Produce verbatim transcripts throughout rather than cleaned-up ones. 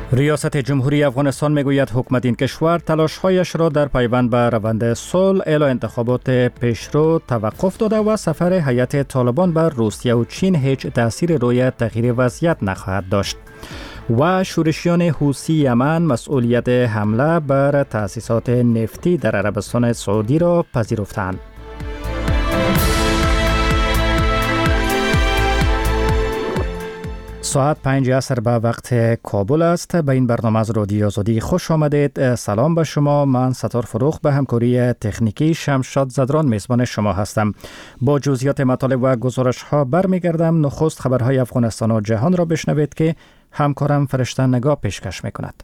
ریاست جمهوری افغانستان میگوید حکومت این کشور تلاش‌هایش را در پیوند به روند صلح الی انتخابات پیشرو توقف داده و سفر هیئت طالبان به روسیه و چین هیچ تأثیر روی تغییر وضعیت نخواهد داشت. و شورشیان حوثی یمن مسئولیت حمله بر تأسیسات نفتی در عربستان سعودی را پذیرفتند. ساعت پنج عصر به وقت کابل است. به این برنامه از رادیو آزادی خوش آمدید. سلام به شما. من ستار فروخ به همکاری تکنیکی شمشاد زدران میزبان شما هستم. با جزئیات مطالب و گزارش ها برمیگردم. نخست خبرهای افغانستان و جهان را بشنوید که همکارم فرشته نگاه پیشکش میکند.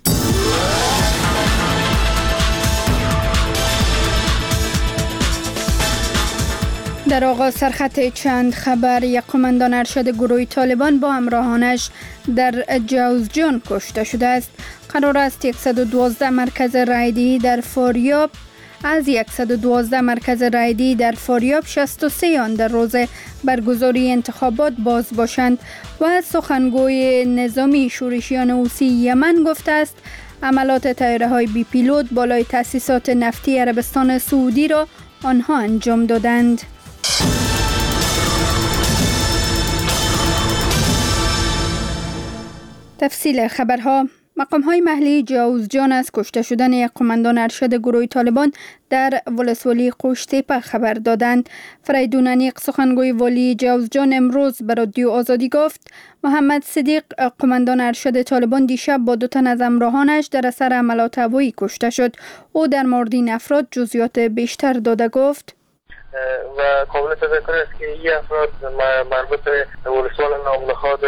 در آغاز سرخط چند خبر. یک قماندان ارشد گروه طالبان با همراهانش در جوزجان کشته شده است. قرار است صد و دوازده مرکز رایدهی در فاریاب از صد و دوازده مرکز رایدهی در فاریاب شصت و سه آن در روز برگزاری انتخابات باز باشند و سخنگوی نظامی شورشیان حوثی یمن گفته است عملات طیاره های بی پیلوت بالای تأسیسات نفتی عربستان سعودی را آنها انجام دادند. تفصیل خبرها. مقام‌های محلی جوزجان از کشته شدن یک قماندان ارشد گروه طالبان در ولسوالی قوشتیپه خبر دادند. فریدون انیق سخنگوی والی جوزجان امروز به رادیو آزادی گفت محمد صدیق قماندان ارشد طالبان دیشب با دو تن از همراهانش در اثر عملات هوایی کشته شد. او در مورد این افراد جزئیات بیشتر داده گفت و قابل تذکر است که این افراد مربوط به ولسوال نامنهاد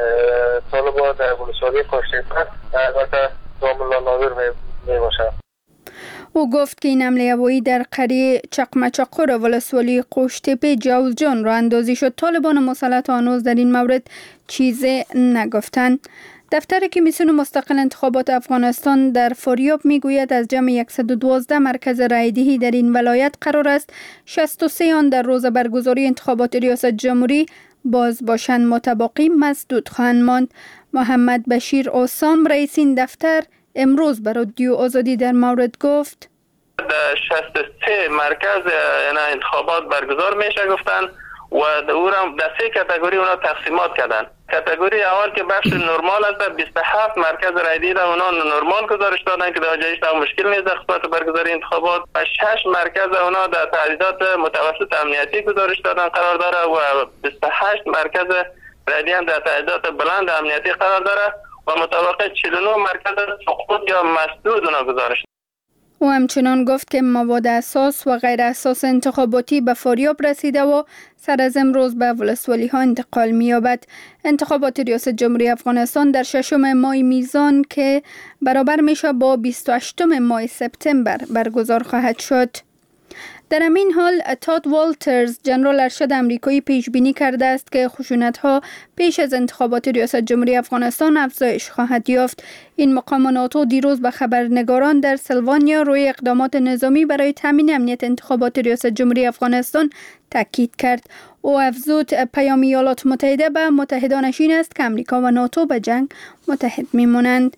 طالبان در ولسوالی قوشتیپه البته داملا ناظر می باشد. او گفت که این حمله هوایی در قریه چقمچقر ولسوالی قوشتیپه جوزجان را اندازی شد. طالبان مسلط هنوز در این مورد چیزی نگفتند. دفتر کمیسیون مستقل انتخابات افغانستان در فاریاب میگوید از جمع صد و دوازده مرکز رایدهی در این ولایت قرار است شصت و سه آن در روز برگزاری انتخابات ریاست جمهوری باز باشند، متبقی مسدود خواهند ماند. محمد بشیر اوسام رئیس این دفتر امروز به رادیو آزادی در مورد گفت در شصت و سه مرکز انتخابات برگزار میشه گفتند و اونم در سه کاتگوری اونا تقسیمات کردن. کاتگوری اول که بخش نرمال است بیست و هفت مرکز رایدهی در اونا نرمال گزارش دادن که در جایش تا مشکل نیست در خصوص برگزاری انتخابات و شش مرکز اونا در تعدیدات متوسط امنیتی گزارش دادن قرار داره و بیست و هشت مرکز رایدهی هم در تعدیدات بلند امنیتی قرار داره و متوقع چهل و نه مرکز سقوط یا مسدود اونا گزارش. او همچنان گفت که مواد اساس و غیر اساس انتخاباتی به فاریاب رسیده و سر از امروز به ولسوالی ها انتقال می‌یابد. انتخابات ریاست جمهوری افغانستان در ششم ماه میزان که برابر میشه با بیست و هشتم ماه سپتامبر برگزار خواهد شد. در همین حال تاد والترز جنرال ارشد امریکایی پیش بینی کرده است که خشونت‌ها پیش از انتخابات ریاست جمهوری افغانستان افزایش خواهد یافت. این مقام ناتو دیروز به خبرنگاران در سلوانیا روی اقدامات نظامی برای تامین امنیت انتخابات ریاست جمهوری افغانستان تاکید کرد. او افزود پیام ایالات متحده به متحدانش این است که امریکا و ناتو به جنگ متحد می‌مانند.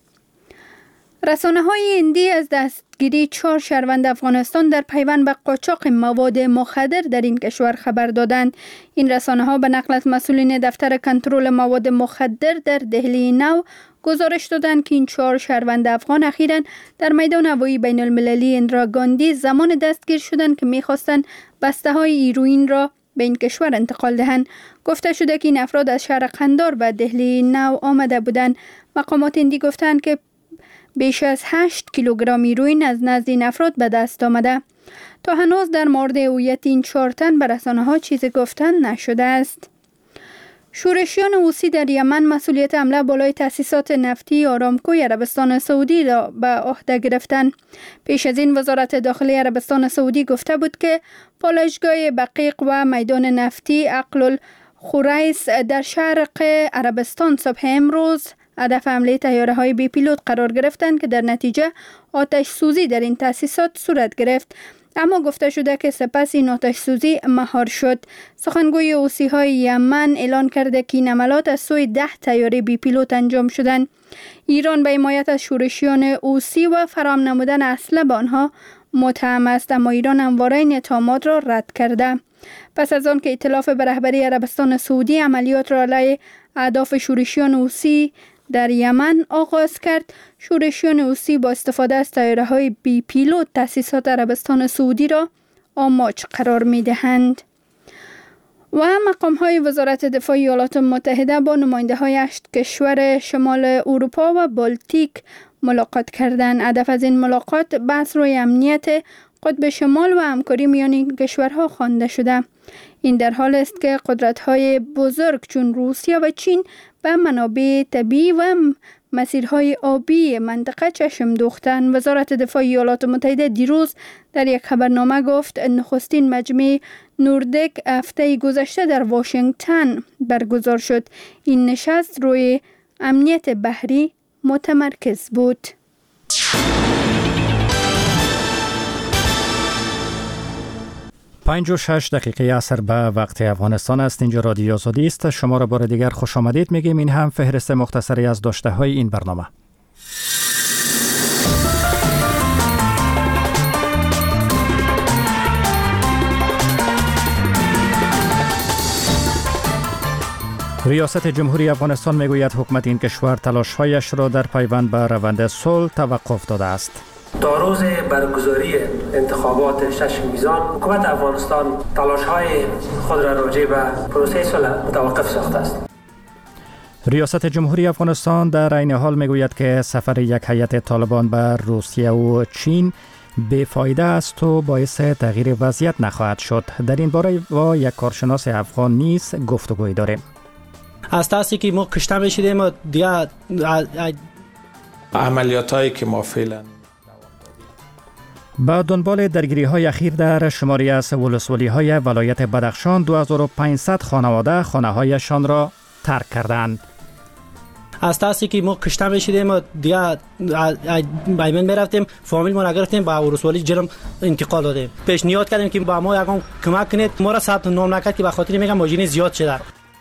رسانه‌های هندی از دستگیری چهار شهروند افغانستان در پیوند به قاچاق مواد مخدر در این کشور خبر دادند. این رسانه‌ها به نقل از مسئولین دفتر کنترل مواد مخدر در دهلی نو گزارش دادند که این چهار شهروند افغان اخیراً در میدان هوایی بین المللی اندرا گاندی زمان دستگیر شدند که می‌خواستند بسته‌های هیروئین را به این کشور انتقال دهند. گفته شده که این افراد از شهر قندار به دهلی نو آمده بودند. مقامات هندی گفتند که بیش از هشت کیلوگرم هیروئین از نزد این افراد به دست آمده. تا هنوز در مورد هویت این چهار تن به رسانه‌ها چیزی گفتن نشده است. شورشیان حوثی در یمن مسئولیت حمله بالای تأسیسات نفتی آرامکوی عربستان سعودی را به عهده گرفتند. پیش از این وزارت داخلی عربستان سعودی گفته بود که پالایشگاه بقیق و میدان نفتی عقل الخریس در شرق عربستان صبح امروز هدف حمله طیاره‌های بی پیلوت قرار گرفتند که در نتیجه آتش سوزی در این تأسیسات صورت گرفت. اما گفته شده که سپس این آتش سوزی مهار شد. سخنگوی حوثی های یمن اعلان کرده که این عملیات از سوی ده طیاره بی پیلوت انجام شدند. ایران به حمایت از شورشیان حوثی و فراهم نمودن اسلحه به آنها متهم است، اما ایران همواره این اتهامات را رد کرده. پس از آن که ائتلاف به رهبری عربستان سعودی عملیات را علیه اهداف شورشیان حوثی در یمن آغاز کرد، شورشیان حوثی با استفاده از طیاره‌های بی پیلوت تأسیسات عربستان سعودی را آماج قرار می‌دهند. و مقام‌های وزارت دفاع ایالات متحده با نماینده‌های هشت کشور شمال اروپا و بالتیک ملاقات کردند. هدف از این ملاقات بحث روی امنیت قطب شمال و همکاری میان این کشورها خوانده شده. این در حال است که قدرت‌های بزرگ چون روسیه و چین به منابع طبیعی و مسیرهای آبی منطقه چشم دوختند. وزارت دفاع ایالات متحده دیروز در یک خبرنامه گفت نخستین مجمع نوردیک هفته گذشته در واشنگتن برگزار شد. این نشست روی امنیت بحری متمرکز بود. پنج و شش دقیقه عصر به وقت افغانستان است. اینجا رادیو آزادی است. شما را بار دیگر خوش آمدید میگیم. این هم فهرست مختصری از داشته های این برنامه. ریاست جمهوری افغانستان میگوید حکومت این کشور تلاش‌هایش را در پیوند به روند صلح توقف داده است. تا روز برگزاری انتخابات شش میزان، حکومت افغانستان تلاش‌های خود را راجع به پروسه صلح متوقف ساخته است. ریاست جمهوری افغانستان در عین حال میگوید که سفر یک هیئت طالبان به روسیه و چین بی‌فایده است و باعث تغییر وضعیت نخواهد شد. در این باره با یک کارشناس افغان نیز گفتگوی داریم. از تاسی که ما کشته میشیدیم و دیگه عملیاتایی که ما فعلا با دنبال درگیری های اخیر در شماری از ولسوالی های ولایت بدخشان دو هزار و پانصد خانواده خانه هایشان را ترک کردند. از تاسی که ما کشته میشیدیم و دیگه بایمن میرفتیم فامیل ما نگرفتیم با ولسوالی جرم انتقال دادیم. پیشنهاد کردیم که با ما یکم کمک کنید. ما را ثبت نام نکرد که به خاطر میگم ماجین زیاد شده.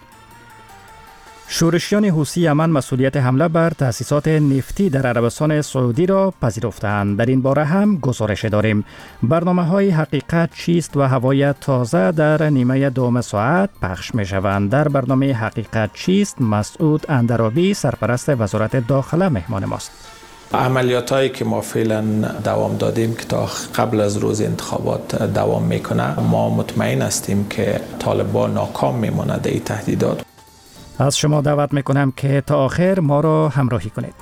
شورشیان حوثی یمن مسئولیت حمله بر تأسیسات نفتی در عربستان سعودی را پذیرفتند. در این باره هم گزارش داریم. برنامه‌های حقیقت چیست و هوای تازه در نیمه دوم ساعت پخش می‌شوند. در برنامه حقیقت چیست مسعود اندرابی سرپرست وزارت داخله مهمان ماست. عملیاتایی که ما فعلا دوام دادیم که تا قبل از روز انتخابات دوام میکنه، ما مطمئن هستیم که طالبان ناکام میمونه در این تهدیدات. از شما دعوت میکنم که تا آخر ما را همراهی کنید.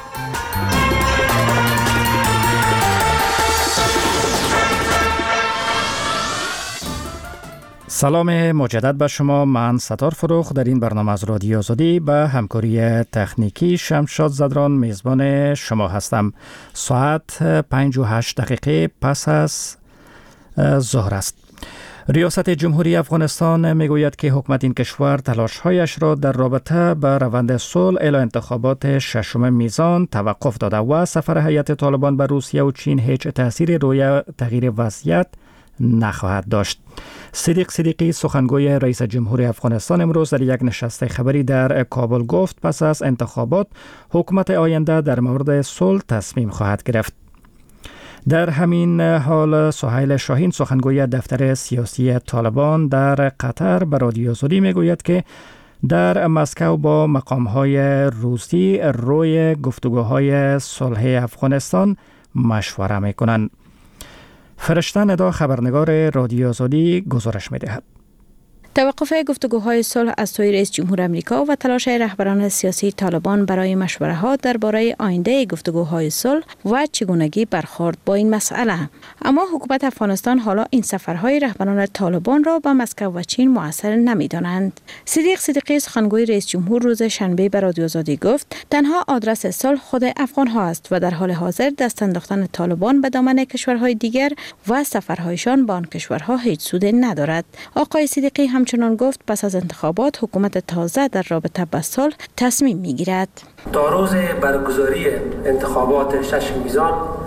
سلام مجدد به شما. من ستار فروخ در این برنامه از رادیو آزادی به همکاری تکنیکی شمشاد زدران میزبان شما هستم. ساعت پنج و هشت دقیقه پس از ظهر است. ریاست جمهوری افغانستان میگوید که حکومت این کشور تلاش‌هایش را در رابطه با روند صلح الی انتخابات ششم میزان توقف داده و سفر هیئت طالبان به روسیه و چین هیچ تأثیری روی تغییر وضعیت نخواهد داشت. صدیق صدیقی سخنگوی رئیس جمهوری افغانستان امروز در یک نشست خبری در کابل گفت پس از انتخابات حکومت آینده در مورد صلح تصمیم خواهد گرفت. در همین حال سهیل شاهین سخنگوی دفتر سیاسی طالبان در قطر به رادیو آزادی میگوید که در مسکو با مقام‌های روسی روی گفتگوهای صلح افغانستان مشوره میکنند. فرشته ندا خبرنگار رادیو آزادی گزارش میدهد. توقف گفتگوهای صلح از سوی رئیس جمهور آمریکا و تلاش رهبران سیاسی طالبان برای مشوره‌ها درباره آینده گفتگوهای صلح و چگونگی برخورد با این مسئله. اما حکومت افغانستان حالا این سفرهای رهبران طالبان را به مسکو و چین مؤثر نمی‌دانند. صدیق صدیقی سخنگوی رئیس جمهور روز شنبه به رادیو آزادی گفت تنها آدرس صلح خود افغان‌ها است و در حال حاضر دست انداختن طالبان به دامن کشورهای دیگر و سفرهایشان به آن کشورها هیچ سود ندارد. آقای صدیقی همچنان گفت پس از انتخابات حکومت تازه در رابطه با صلح تصمیم میگیرد. تا روز برگزاری انتخابات شش میزان،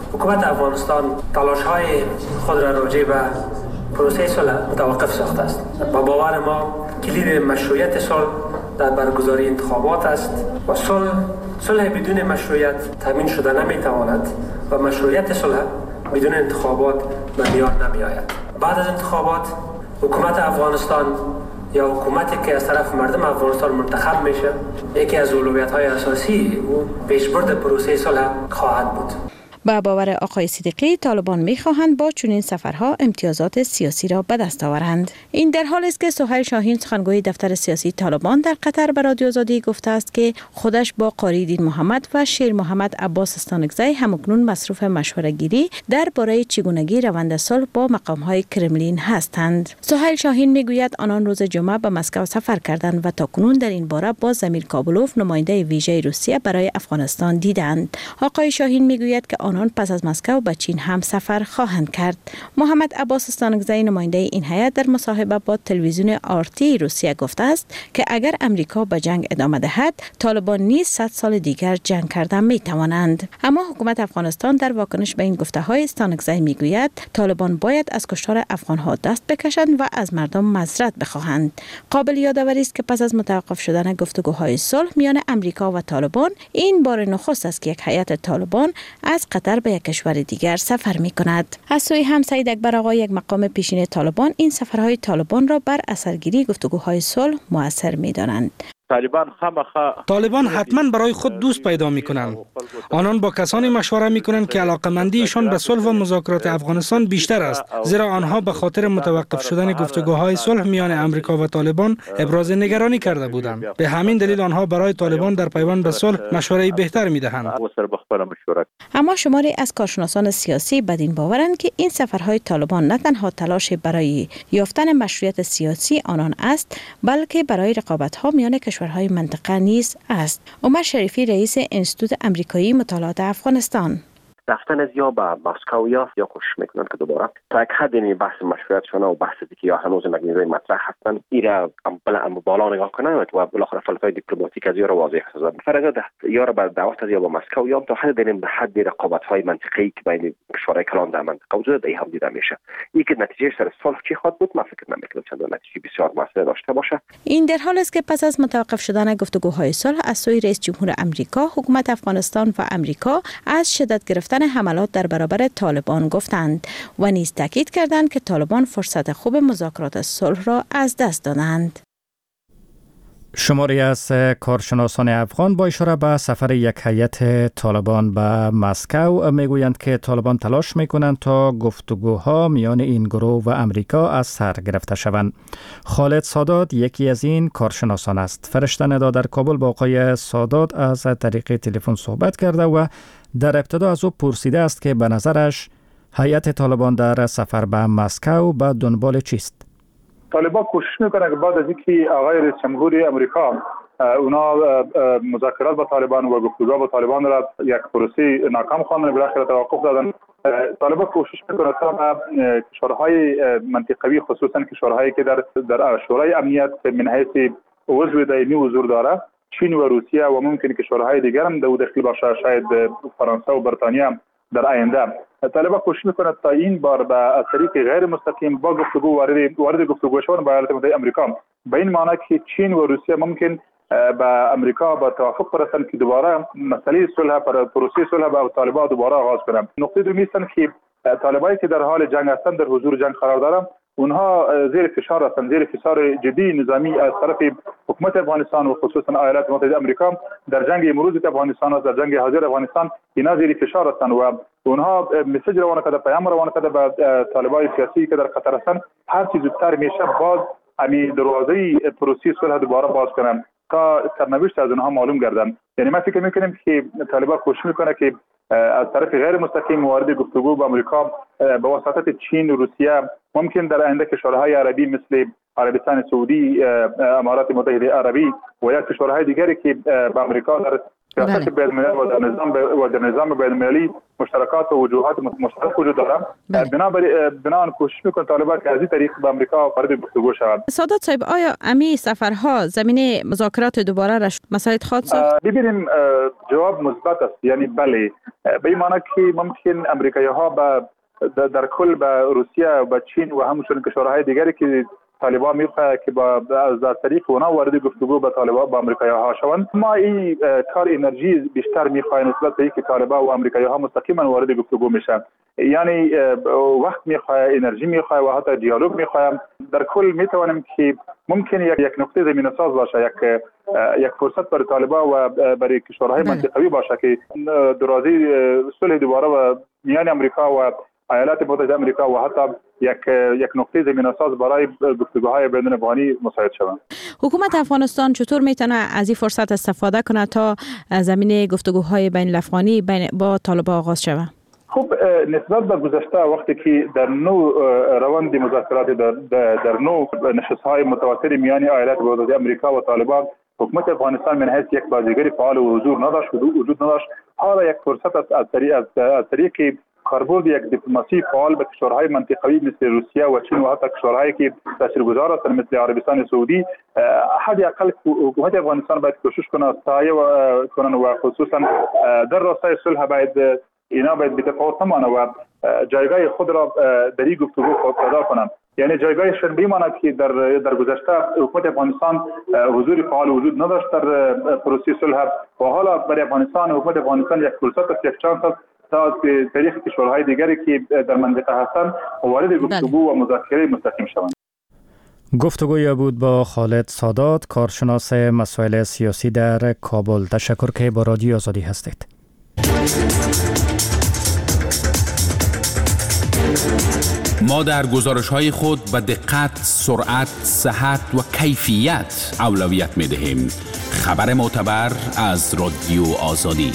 حکومت افغانستان تلاش‌های خود را راجع به پروسه صلح متوقف ساخته است. با باور ما کلید مشروعیت صلح در برگزاری انتخابات است و صلح صلح بدون مشروعیت تامین شده نمیتواند و مشروعیت صلح بدون انتخابات به میان نمیآید. بعد از انتخابات حکومت افغانستان یا حکومتی که از طرف مردم افغانستان منتخب میشه یکی از اولویت‌های اساسی او پیشبرد پروسه صلح خواهد بود. با باور آقای صدیقی طالبان می‌خواهند با چنین سفرها امتیازات سیاسی را به دست آورند. این در حالی است که سهیل شاهین سخنگوی دفتر سیاسی طالبان در قطر به رادیو آزادی گفته است که خودش با قاری دین محمد و شیر محمد عباس استانکزی همکنون مصروف مشوره‌گیری درباره چگونگی روند صلح با مقام‌های کرملین هستند. سهیل شاهین میگوید آنان روز جمعه به مسکو سفر کردند و تاکنون در این باره با زمیر کابلوف نماینده ویژه روسیه برای افغانستان دیدند. آقای شاهین میگوید که آنان پس از مسکو به چین هم سفر خواهند کرد. محمد عباس استانکزی نماینده این هیئت در مصاحبه با تلویزیون آرتی روسیه گفته است که اگر امریکا به جنگ ادامه دهد طالبان نیز صد سال دیگر جنگ کردن می توانند. اما حکومت افغانستان در واکنش به این گفته های استانکزی میگوید طالبان باید از کشتار افغان ها دست بکشند و از مردم معذرت بخواهند. قابل یادآوری است که پس از متوقف شدن گفتگوهای صلح میان امریکا و طالبان این بار نخست است که یک هیئت طالبان از قطر به یک کشور دیگر سفر می کند. از سوی هم سعید اکبر آقا یک مقام پیشین طالبان این سفرهای طالبان را بر اثرگیری گفتگوهای صلح مؤثر می دانند. طالبان طالبان حتما برای خود دوست پیدا می کنند. آنان با کسانی مشوره می کنند که علاقمندیشان به صلح و مذاکرات افغانستان بیشتر است، زیرا آنها به خاطر متوقف شدن گفتگوهای صلح میان امریکا و طالبان ابراز نگرانی کرده بودند. به همین دلیل آنها برای طالبان در پیوند به صلح مشوره‌ای بهتر می دهند. اما شماری از کارشناسان سیاسی بدین باورند که این سفرهای طالبان نه تنها تلاش برای یافتن مشروعیت سیاسی آنان است، بلکه برای رقابت‌ها میان کشورهای منطقه نیز است. عمر شریفی رئیس انستیتوت آمریکایی مطالعات افغانستان: رفتن از یا به مسکو یا یا کوشش میکنن که دوباره تا یک حد این بحث مشروعیتشون و بحث دیگه یا هنوز مگنیزای مطرح هستن ایرا بلا بالا نگاه کنن و بالاخره فلسفه دیپلماتیک از یا را واضح سازد. فرض یا را به دعوت از یا به مسکو یا تا حد داریم به حد رقابت های منطقه‌ای که بین کشورهای کلان در منطقه وجود داره هم دیده میشه. این که نتیجه سر صلح چی خواهد بود، من فکر نمیکنم چند نتیجه بسیار موثر داشته باشه. این در حالی است که پس از متوقف شدن گفتگوهای صلح از سوی رئیس جمهور آمریکا، حکومت افغانستان و آمریکا از شدت گرفتن حملات در برابر طالبان گفتند و نیز تاکید کردند که طالبان فرصت خوب مذاکرات صلح را از دست دادند. شماری از کارشناسان افغان با اشاره به سفر یک هیئت طالبان به مسکو میگویند که طالبان تلاش میکنند تا گفتگوها میان این گروه و امریکا از سر گرفته شوند. خالد سادات یکی از این کارشناسان است. فرشته ندا در کابل با آقای سادات از طریق تلفن صحبت کرده و در ابتدا از او پرسیده است که به نظرش هیئت طالبان در سفر به مسکو به دنبال چیست؟ طالبان کوشش میکنه که بعد از اینکه آقای رئیس جمهوری امریکا اونا مذاکرات با طالبان و گفتگو با طالبان را یک پروسه ناکام خواندن، بالاخره توقف دادن. طالبان کوشش میکنه تا کشورهای منطقوی خصوصا کشورهایی که در در شورای امنیت من حیث عضو دائمی حضور داره، چین و روسیه و ممکن کشورهای دیگر هم در داخل باشه، شاید فرانسه و بریتانیا در آینده. طالبان کوشش میکنه تا این بار به طریق غیر مستقیم با گفتگو وارد وارد گفتگو شدن با ایالات متحده آمریکا، به این معنی که چین و روسیه ممکن با امریکا با توافق برسند که دوباره مسئله صلح پر پروسه صلح با طالبان دوباره آغاز کنند. نقطه دوم است که طالبانی که در حال جنگ هستند، در حضور جنگ قرار دارند، اونها زیر فشار هستند، زیر فشار جدی نظامی از طرف حکومت افغانستان و خصوصا ایالات متحده آمریکا در جنگ امروز افغانستان و در جنگ حاضر افغانستان اینا زیر فشار هستند و اونها مسیج روانه کرده، پیام روانه کرده به طالبان سیاسی که در قطر هستند هر چیز زودتر میشه باز همین دروازه پروسه صلح دوباره باز کنند تا سرنوشت از اونها معلوم گردن. یعنی ما فکر میکنیم که طالبان کوشش میکنه که از طرف غیر مستقیم وارد گفتگو با آمریکا به واسطه چین و روسیه، ممکن در آینده کشورهای عربی مثل عربستان سعودی، امارات متحده عربی و یا کشورهای دیگری که با آمریکا در سیاست بین الملل و در نظام و در نظام بین المللی مشترکات و وجوهات مشترک وجود دارند. بنابراین بنابراین کوشش میکنه طالبان که از این طریق به آمریکا وارد گفتگو شود. سادات صاحب، آیا امی سفرها زمینه مذاکرات دوباره را مسائل خواهد ساخت؟ ببینیم جواب مثبت است، یعنی بله، به این معنی که ممکن امریکایی ها به در کل به روسیه و به چین و همچنین کشورهای دیگری که طالبان میخواه که با از طریق اونا وارد گفتگو با طالبان با آمریکایی ها شوند. ما این کار انرژی بیشتر میخواه نسبت به اینکه طالبان و آمریکایی ها مستقیما وارد گفتگو میشن، یعنی وقت میخواه، انرژی میخواه و حتی دیالوگ میخواه. در کل میتوانیم که ممکن یک یک نقطه زمینه ساز باشه، یک یک فرصت برای طالبان و برای کشورهای منطقوی باشه که درازی صلح دوباره و میان آمریکا و ایالات متحده آمریکا و حتی یک یک نقطه زمینه ساز برای گفتگوهای بین افغانی مساعد شوند. حکومت افغانستان چطور میتونه از این فرصت استفاده کنه تا زمینه گفتگوهای بین الافغانی بین با طالبان آغاز شود؟ خب نسبت به گذشته وقتی که در نو روند مذاکرات در در نو نشست‌های متواتر میان ایالات متحده آمریکا و طالبان، حکومت افغانستان من حیث یک بازیگری فعال و حضور نداشت وجود نداشت. حالا یک فرصت است از طریق از طریق کاربرد یک دیپلماسی فعال به کشورهای منطقوی مثل روسیه و چین و حتی کشورهایی که تاثیرگذار هستند مثل عربستان سعودی، حد اقل حکومت افغانستان باید کوشش کنه سایه کنن و خصوصا در راستای صلح باید اینا باید بتفاوت نمانه و جایگاه خود را در این گفتگو پیدا کنند. یعنی جایگاهشون بیماند که در در گذشته حکومت افغانستان حضور فعال وجود نداشت در پروسه صلح و حالا برای افغانستان حکومت افغانستان یک فرصت است، یک شانس است تا تاریخ کشورهای دیگری که در منطقه هستند وارد گفتگو و مذاکره مستقیم شوند. گفتگوی بود با خالد سادات، کارشناس مسائل سیاسی در کابل. تشکر که با رادیو آزادی هستید. ما در گزارش‌های خود به دقت، سرعت، صحت و کیفیت اولویت می‌دهیم. خبر معتبر از رادیو آزادی.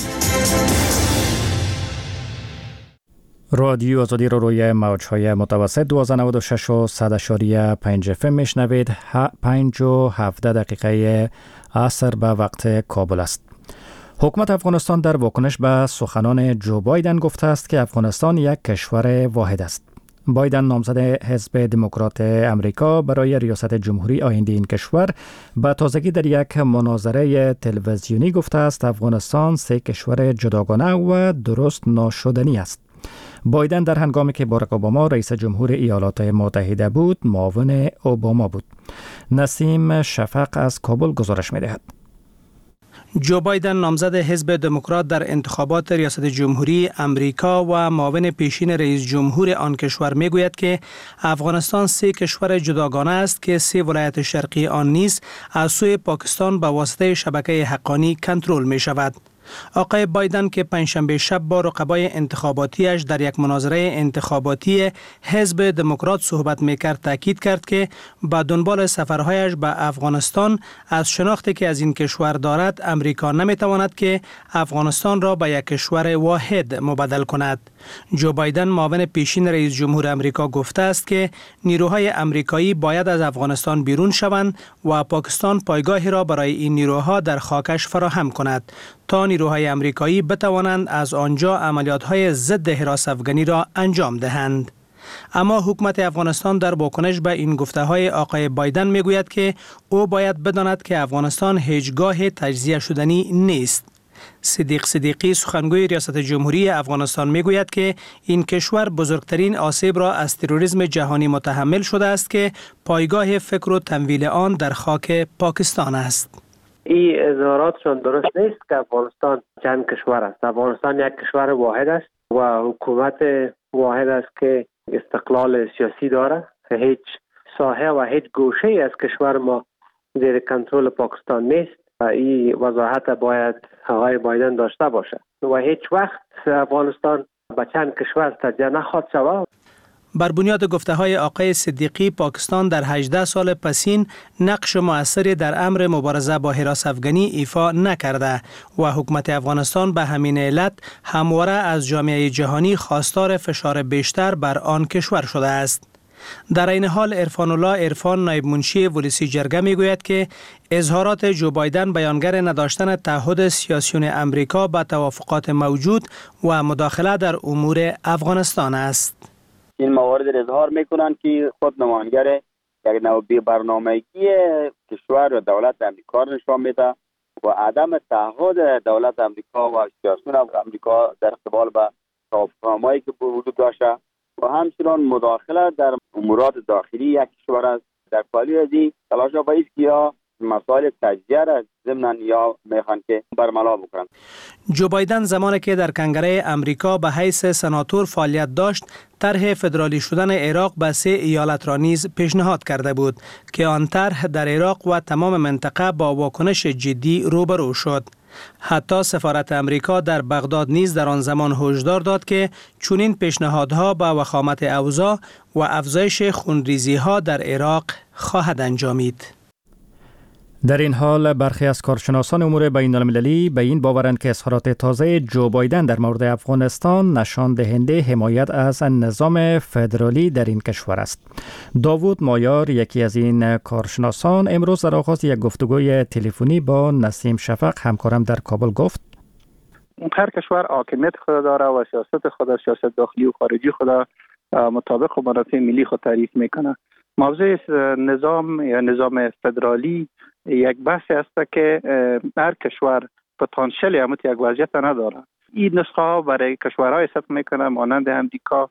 رادیو آزادی رو روی موج‌های متوسط دویست و نود و شش و صد اشاری پنج اف ام میشنوید. پنج و هفده دقیقه عصر به وقت کابل است. حکومت افغانستان در واکنش به سخنان جو بایدن گفته است که افغانستان یک کشور واحد است. بایدن نامزد حزب دموکرات امریکا برای ریاست جمهوری آینده این کشور به تازگی در یک مناظره تلویزیونی گفته است افغانستان سه کشور جداگانه و درست ناشدنی است. بایدن در هنگامی که باراک اوباما رئیس جمهور ایالات متحده بود معاون اوباما بود. نسیم شفق از کابل گزارش می‌دهد. جو بایدن نامزد حزب دموکرات در انتخابات ریاست جمهوری امریکا و معاون پیشین رئیس جمهور آن کشور میگوید که افغانستان سه کشور جداگانه است که سه ولایت شرقی آن نیز از سوی پاکستان به واسطه شبکه حقانی کنترل می شود. آقای بایدن که پنجشنبه شب با رقبای انتخاباتیش در یک مناظره انتخاباتی حزب دموکرات صحبت میکرد تاکید کرد که با دنبال سفرهایش به افغانستان از شناختی که از این کشور دارد امریکا نمیتواند که افغانستان را به یک کشور واحد مبدل کند. جو بایدن معاون پیشین رئیس جمهور امریکا گفته است که نیروهای امریکایی باید از افغانستان بیرون شوند و پاکستان پایگاهی را برای این نیروها در خاکش فراهم کند تا نیروهای امریکایی بتوانند از آنجا عملیات‌های ضد حراس افغانی را انجام دهند. اما حکومت افغانستان در واکنش به این گفته‌های آقای بایدن میگوید که او باید بداند که افغانستان هیچگاه تجزیه شدنی نیست. صدیق صدیقی سخنگوی ریاست جمهوری افغانستان میگوید که این کشور بزرگترین آسیب را از تروریسم جهانی متحمل شده است که پایگاه فکر و تمویل آن در خاک پاکستان است. این اظهاراتشان درست نیست که افغانستان چند کشور است. افغانستان یک کشور واحد است و حکومت واحد است که استقلال سیاسی داره. هیچ ساحه و هیچ گوشه ای از کشور ما زیر کنترل پاکستان نیست. این وضاحت باید آقای بایدن داشته باشه و هیچ وقت افغانستان به چند کشور تجزیه نخواهد شود. بر بنیاد گفته‌های آقای صدیقی، پاکستان در هجده سال پسین نقش مؤثری در امر مبارزه با حراس افغانی ایفا نکرده و حکومت افغانستان به همین علت همواره از جامعه جهانی خواستار فشار بیشتر بر آن کشور شده است. در این حال عرفان الله عرفان نایب منشی ولسی جرگه میگوید که اظهارات جو بایدن بیانگر نداشتن تعهد سیاسیون امریکا به توافقات موجود و مداخله در امور افغانستان است. این موارد اظهار میکنند که خود نمایانگر یک نوع بی برنامگی کشور و دولت امریکا نشان میده و عدم تعهد دولت امریکا و سیاسیون امریکا در قبال به توافقنامه‌ای که وجود داشته و همچنین مداخله در امورات داخلی یک کشور است. در پالی ازی تلاش با است که یا مسائل تجزیه را ضمن یا میخوان که برملا بکنند. جو بایدن زمانی که در کنگره امریکا به حیث سناتور فعالیت داشت، طرح فدرالی شدن عراق به سه ایالت را نیز پیشنهاد کرده بود که آن طرح در عراق و تمام منطقه با واکنش جدی روبرو شد. حتی سفارت امریکا در بغداد نیز در آن زمان هشدار داد که چنین پیشنهادها با وخامت اوضاع و افزایش خونریزی‌ها در عراق خواهد انجامید. در این حال برخی از کارشناسان امور بین المللی به این باورند که اظهارات تازه جو بایدن در مورد افغانستان نشان دهنده حمایت از نظام فدرالی در این کشور است. داوود مایار، یکی از این کارشناسان، امروز در آغاز یک گفتگوی تلفنی با نسیم شفق همکارم در کابل گفت: هر کشور حاکمیت خود داره و سیاست خود، سیاست داخلی و خارجی خود مطابق و منافع ملی خود تعریف میکنه. موضوع نظام یا نظام فدرالی یک بحثی است که هر کشور پتانسیل یا یک وضعیت نداره. این نسخه ها برای کشورهای حساب میکنه مانند امریکا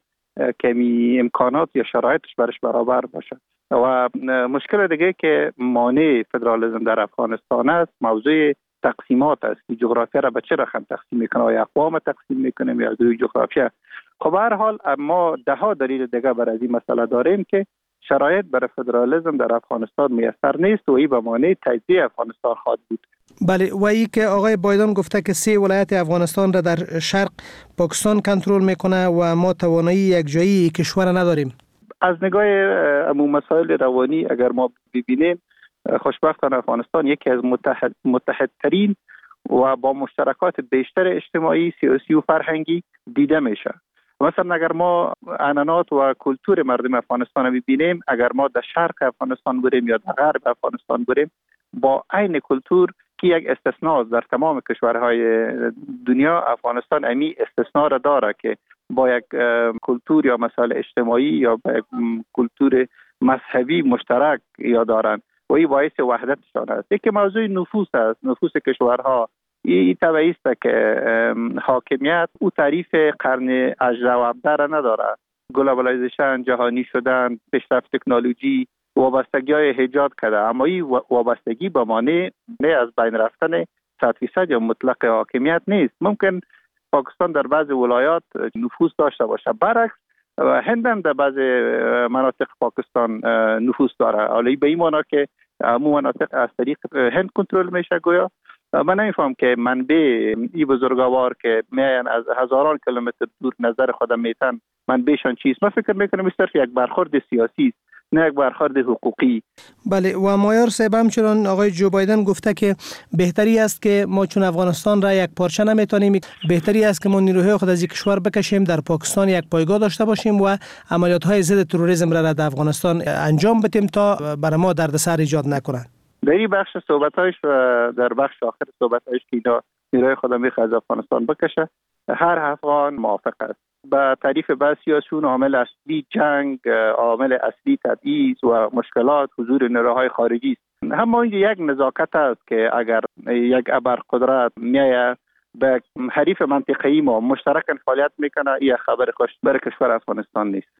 کمی امکانات یا شرایطش برش برابر باشه. و مشکل دیگه که مانع فدرالیسم در افغانستان است موضوع تقسیمات است. جغرافیا را به چه رقم تقسیم میکنه؟ یا اقوام تقسیم میکنه یا از جغرافیا؟ خب هر حال ما ده ها دلیل دیگه برای این مسئله داریم که شرایط برای فدرالیسم در افغانستان میسر نیست و این به معنی تجزیه افغانستان خواهد بود. بله، و ای که آقای بایدن گفته که سه ولایت افغانستان را در شرق پاکستان کنترل میکنه و ما توانایی یک جایی کشور نداریم. از نگاه عموم مسائل روانی اگر ما ببینیم، خوشبختانه افغانستان یکی از متحد متحدترین و با مشترکات بیشتر اجتماعی، سیاسی و فرهنگی دیده میشه. مثلا اگر ما عنعنات و کلتور مردم افغانستان رو ببینیم، اگر ما در شرق افغانستان بریم یا در غرب افغانستان بریم، با عین کلتور که یک استثناء در تمام کشورهای دنیا، افغانستان امی استثناء را داره که با یک کلتور یا مسائل اجتماعی یا با یک کلتور مذهبی مشترک یا دارن و این باعث وحدتشان است. یکی موضوع نفوس است. نفوس کشورها این طبعی است که حاکمیت او تعریف قرن هجدهم و هفدهم را نداره. گلوبالایزیشن، جهانی شدن، پیشرفت تکنولوژی، وابستگی های ایجاد کرده، اما این وابستگی به معنی نه از بین رفتن صد فیصد یا مطلق حاکمیت نیست. ممکن پاکستان در بعض ولایات نفوذ داشته باشه، برعکس هند هم در بعض مناطق پاکستان نفوذ داره، ولی به این معنی که همون مناطق از طریق هند کنترل میشه. گویا من نمیفهم که منبع این بزرگوار که میان از هزاران کیلومتر دور نظر خودم میتن منبعشان چیست؟ من فکر میکنم این صرف یک برخورد سیاسی است، نه یک برخورد حقوقی. بله، و مایار صاحب همچنان آقای جو بایدن گفته که بهتری است که ما چون افغانستان را یک پارچه نمیتونیم، بهتری است که ما نیروهای خود از یک کشور بکشیم، در پاکستان یک پایگاه داشته باشیم و عملیات های ضد تروریسم را در افغانستان انجام بدیم تا برای ما دردسر ایجاد نکنند. در این بخش صحبتایش و در بخش آخر صحبتایش که اینا نیروهای خود میخواد از افغانستان بکشه، هر افغان موافق است. به تعریف بسیارشون عامل اصلی جنگ، عامل اصلی تبعیض و مشکلات حضور نیروهای خارجی است. اما این یک نزاکت است که اگر یک ابرقدرت میایه به حریف منطقه‌ای ما مشترکاً فعالیت میکنه، این خبر خوش برای کشور افغانستان نیست.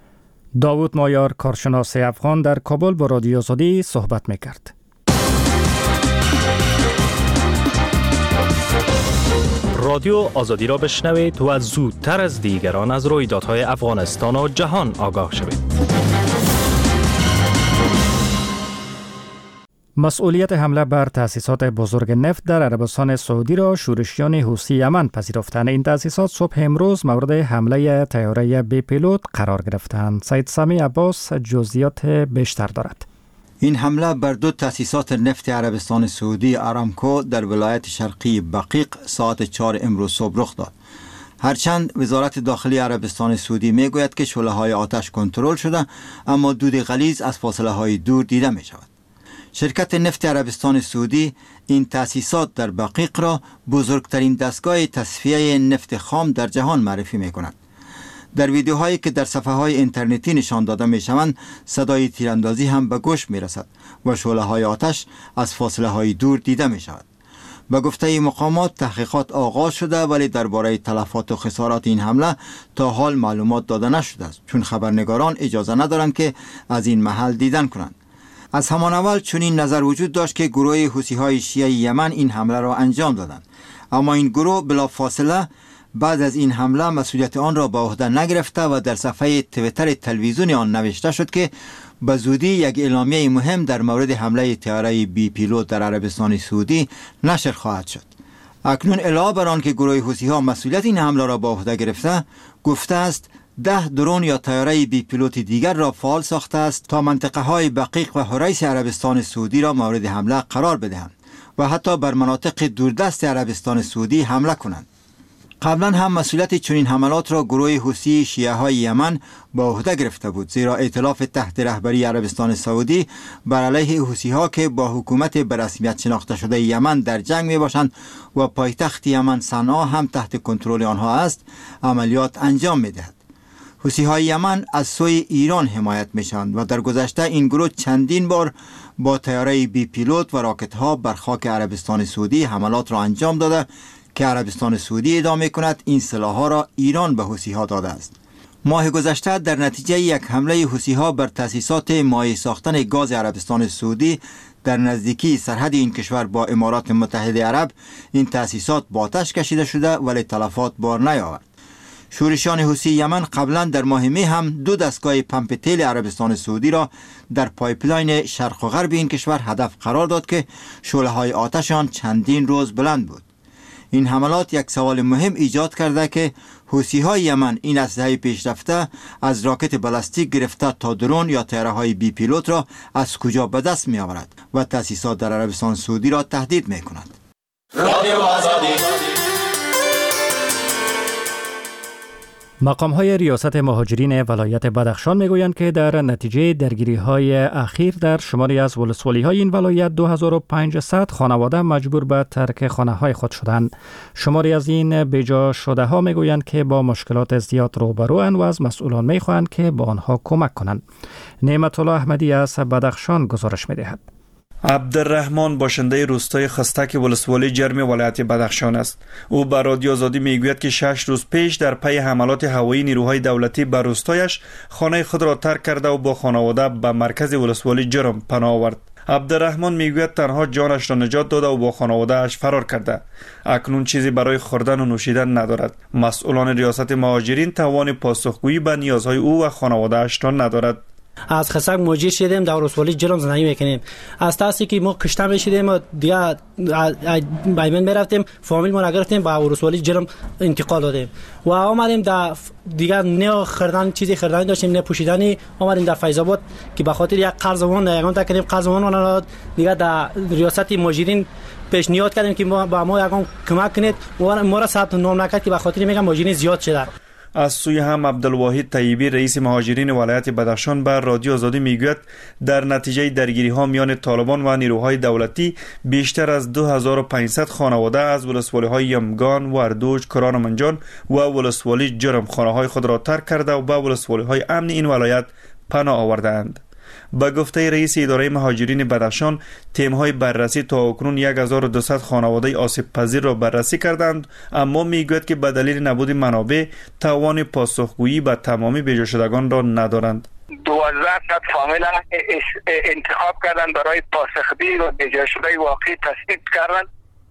داوود مایار، کارشناس افغان، در کابل با رادیو آزادی صحبت میکرد. رادیو آزادی را بشنوید و زودتر از دیگران از رویدادهای افغانستان و جهان آگاه شوید. مسئولیت حمله بر تأسیسات بزرگ نفت در عربستان سعودی را شورشیان حوثی یمن پذیرفتند. این تأسیسات صبح امروز مورد حمله طیاره بی پیلوت قرار گرفتند. سید سامی عباس جزئیات بیشتر دارد. این حمله بر دو تأسیسات نفت عربستان سعودی آرامکو در ولایت شرقی بقیق ساعت چهار امروز صبح رخ داد. هرچند وزارت داخلی عربستان سعودی میگوید که شعله‌های آتش کنترل شده، اما دود غلیظ از فاصله‌های دور دیده می شود. شرکت نفت عربستان سعودی این تأسیسات در بقیق را بزرگترین دستگاه تصفیه نفت خام در جهان معرفی می کند. در ویدیوهایی که در صفحه‌های اینترنتی نشان داده می شوند، صدای تیراندازی هم به گوش می رسد و شعله‌های آتش از فاصله‌های دور دیده می شود. به گفته مقامات تحقیقات آغاز شده، ولی درباره تلفات و خسارات این حمله تا حال معلومات داده نشده است، چون خبرنگاران اجازه ندارند که از این محل دیدن کنند. از همان اول چنین نظر وجود داشت که گروه حوثی‌های شیعه یمن این حمله را انجام دادند، اما این گروه بلافاصله بعد از این حمله مسئولیت آن را به عهده نگرفته و در صفحه توییتر تلویزیون آن نوشته شد که به زودی یک اعلامیه مهم در مورد حمله طیاره بی پیلوت در عربستان سعودی نشر خواهد شد. اکنون علاوه بر آن که گروه حوثی‌ها مسئولیت این حمله را به عهده گرفته، گفته است ده درون یا طیاره بی پیلوت دیگر را فعال ساخته است تا منطقه های بقیق و حریث عربستان سعودی را مورد حمله قرار بدهند و حتی بر مناطق دوردست عربستان سعودی حمله کنند. قبلا هم مسئولیت چنین حملات را گروه حوثی شیعه های یمن به عهده گرفته بود، زیرا ائتلاف تحت رهبری عربستان سعودی بر علیه حوثی ها که با حکومت به رسمیت شناخته شده یمن در جنگ می باشند و پایتخت یمن صنعا هم تحت کنترل آنها است، عملیات انجام می دهد. حوثی های یمن از سوی ایران حمایت می شوند و در گذشته این گروه چندین بار با طیاره بی پیلوت و راکت ها بر خاک عربستان سعودی حملات را انجام داده که عربستان سعودی ادعا می کند این سلاح‌ها را ایران به حوثی ها داده است. ماه گذشته در نتیجه یک حمله حوثی ها بر تأسیسات مایع ساختن گاز عربستان سعودی در نزدیکی سرحد این کشور با امارات متحده عرب، این تأسیسات با آتش کشیده شده ولی تلفات بار نیاورد. شورشیان حوثی یمن قبلا در ماه می هم دو دستگاه پمپ تیل عربستان سعودی را در پایپلاین شرق و غرب این کشور هدف قرار داد که شعله‌های آتشان چندین روز بلند بود. این حملات یک سوال مهم ایجاد کرده که حوثی‌های یمن این اسلحه پیشرفته از راکت بالستیک گرفته تا درون یا طیاره‌های بی پیلوت را از کجا به دست می آورد و تأسیسات در عربستان سعودی را تهدید می کند. مقام‌های ریاست مهاجرین ولایت بدخشان میگویند که در نتیجه درگیری‌های اخیر در شماری از ولسوالی‌های این ولایت دو هزار و پانصد خانواده مجبور به ترک خانه‌های خود شدند. شماری از این بیجا شده ها میگویند که با مشکلات زیاد روبروند و از مسئولان میخواهند که با آنها کمک کنند. نعمت الله احمدی از بدخشان گزارش می‌دهد. عبدالرحمن باشنده روستای خستک ولسوالی جرم ولایت بدخشان است. او به رادیو آزادی میگوید که شش روز پیش در پی حملات هوایی نیروهای دولتی بر روستایش خانه خود را ترک کرده و با خانواده به مرکز ولسوالی جرم پناه آورد. عبدالرحمن میگوید تنها جانش را نجات داده و با خانواده اش فرار کرده. اکنون چیزی برای خوردن و نوشیدن ندارد. مسئولان ریاست مهاجرین توان پاسخگویی به نیازهای او و خانواده اش را ندارد. از خسک مجیر شدیم در ولسوالی جرم زندگی میکنیم. از تاسی که ما کشته میشدیم و دیگه بایمن میرفتیم فامیل ما نگرفتیم با ولسوالی جرم انتقال دادیم و آمدیم در دیگه نه خردن چیزی خردن داشتیم نه پوشیدنی. آمدیم در فیض آباد که به خاطر یک قرض وان یگان تا کردیم قرض وان نداد. دیگه در ریاست مهاجرین پیشنهاد کردیم که ما با ما یگان کمک کنید و ما را ثبت نام نکرد که به خاطر میگم مهاجرین زیاد شده. از سوی هم عبدالواحد طیبی رئیس مهاجرین ولایت بدخشان بر رادیو آزادی میگوید در نتیجه درگیری ها میان طالبان و نیروهای دولتی بیشتر از دو هزار و پانصد خانواده از ولسوالی های یمگان، وردوج، کران منجان و ولسوالی جرم خانه های خود را ترک کرده و به ولسوالی های امن این ولایت پناه آوردند. با گفته رئیس اداره مهاجرین بدخشان، تیم‌های بررسی تا اکنون هزار و دویست خانواده آسیب پذیر را بررسی کردند، اما میگوید که به دلیل نبود منابع توان پاسخگویی به تمامی بیجا شدگان را ندارند. دوازده صد فامیل انتخاب کردند برای پاسخگویی و بیجا شده واقعی تصدیق کردند،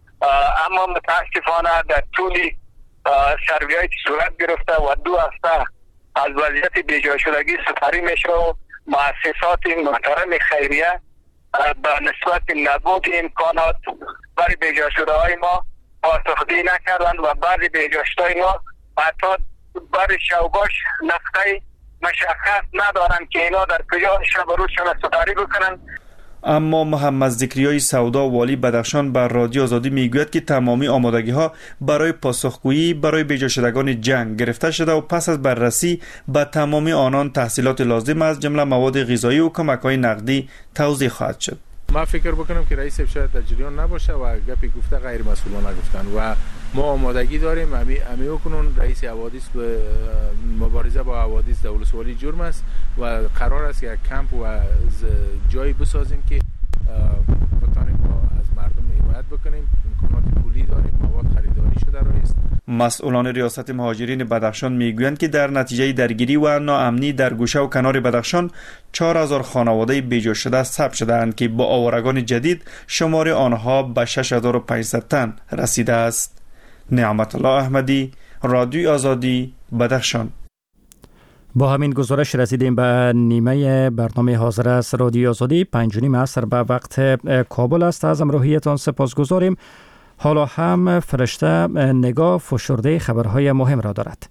اما متاسفانه در طول سروی‌های صورت گرفته و دو هفته از وضعیت بیجا شدگی سپری میشه و مؤسسات محترم خیریه به نسبت نبود امکانات برای بیجا شده های ما پاسخگویی نکردند و بعضی بیجا شده ما حتی برای شوباش نقطه مشخص ندارند که اینا در کجا شب و روزشان سپری بکنند. اما محمد ذکریای سودا والی بدخشان بر رادیو آزادی میگوید که تمامی آمادگی ها برای پاسخگویی برای بیجا شدگان جنگ گرفته شده و پس از بررسی به تمامی آنان تحصیلات لازم از جمله مواد غذایی و کمک‌های نقدی توزیع خواهد شد. ما فکر بکنم که رئیس شاید در جریان نباشه و گپی گفته غیر مسئولانه گفتن و ما آمادگی داریم. امی امی کنون رئیس حوادث به مبارزه با حوادث در ولسوالی جرم است و قرار است یک کمپ و جایی بسازیم که بتانیم ما از مردم حمایت بکنیم. امکانات پولی داریم، مواد خریداری شده است. مسئولان ریاست مهاجرین بدخشان میگویند که در نتیجه درگیری و ناامنی در گوشه و کنار بدخشان چهار هزار خانواده بیجا شده ثبت شده‌اند که با آوارگان جدید شمار آنها به شش هزار و پانصد تن رسیده است. نعمت الله احمدی، رادیوی آزادی، بدخشان. با همین گزارش رسیدیم به نیمه برنامه حاضر است رادیوی آزادی. پنج و نیم عصر به وقت کابل است. از همراهیتان سپاسگزاریم. حالا هم فرشته نگاه فشرده خبرهای مهم را دارد.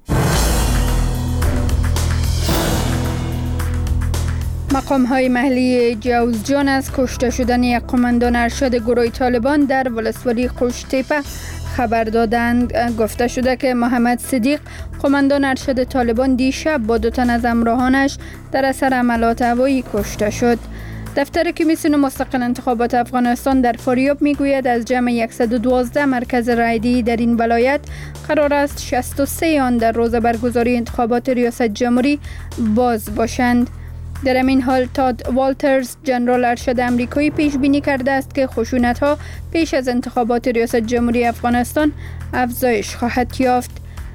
مقام های محلی جوزجان از کشته شدن یک قماندان ارشد گروه طالبان در ولسوالی قوشتیپه خبر دادند. گفته شده که محمد صدیق قماندان ارشد طالبان دیشب با دو تن از همراهانش در اثر عملیات هوایی کشته شد. دفتر کمیسیون مستقل انتخابات افغانستان در فاریاب میگوید از جمع صد و دوازده مرکز رایدهی در این ولایت قرار است شصت و سه آن در روز برگزاری انتخابات ریاست جمهوری باز باشند. در این حال تاد والترز جنرال ارشد امریکایی پیش بینی کرده است که خشونت‌ها پیش از انتخابات ریاست جمهوری افغانستان افزایش خواهد یافت.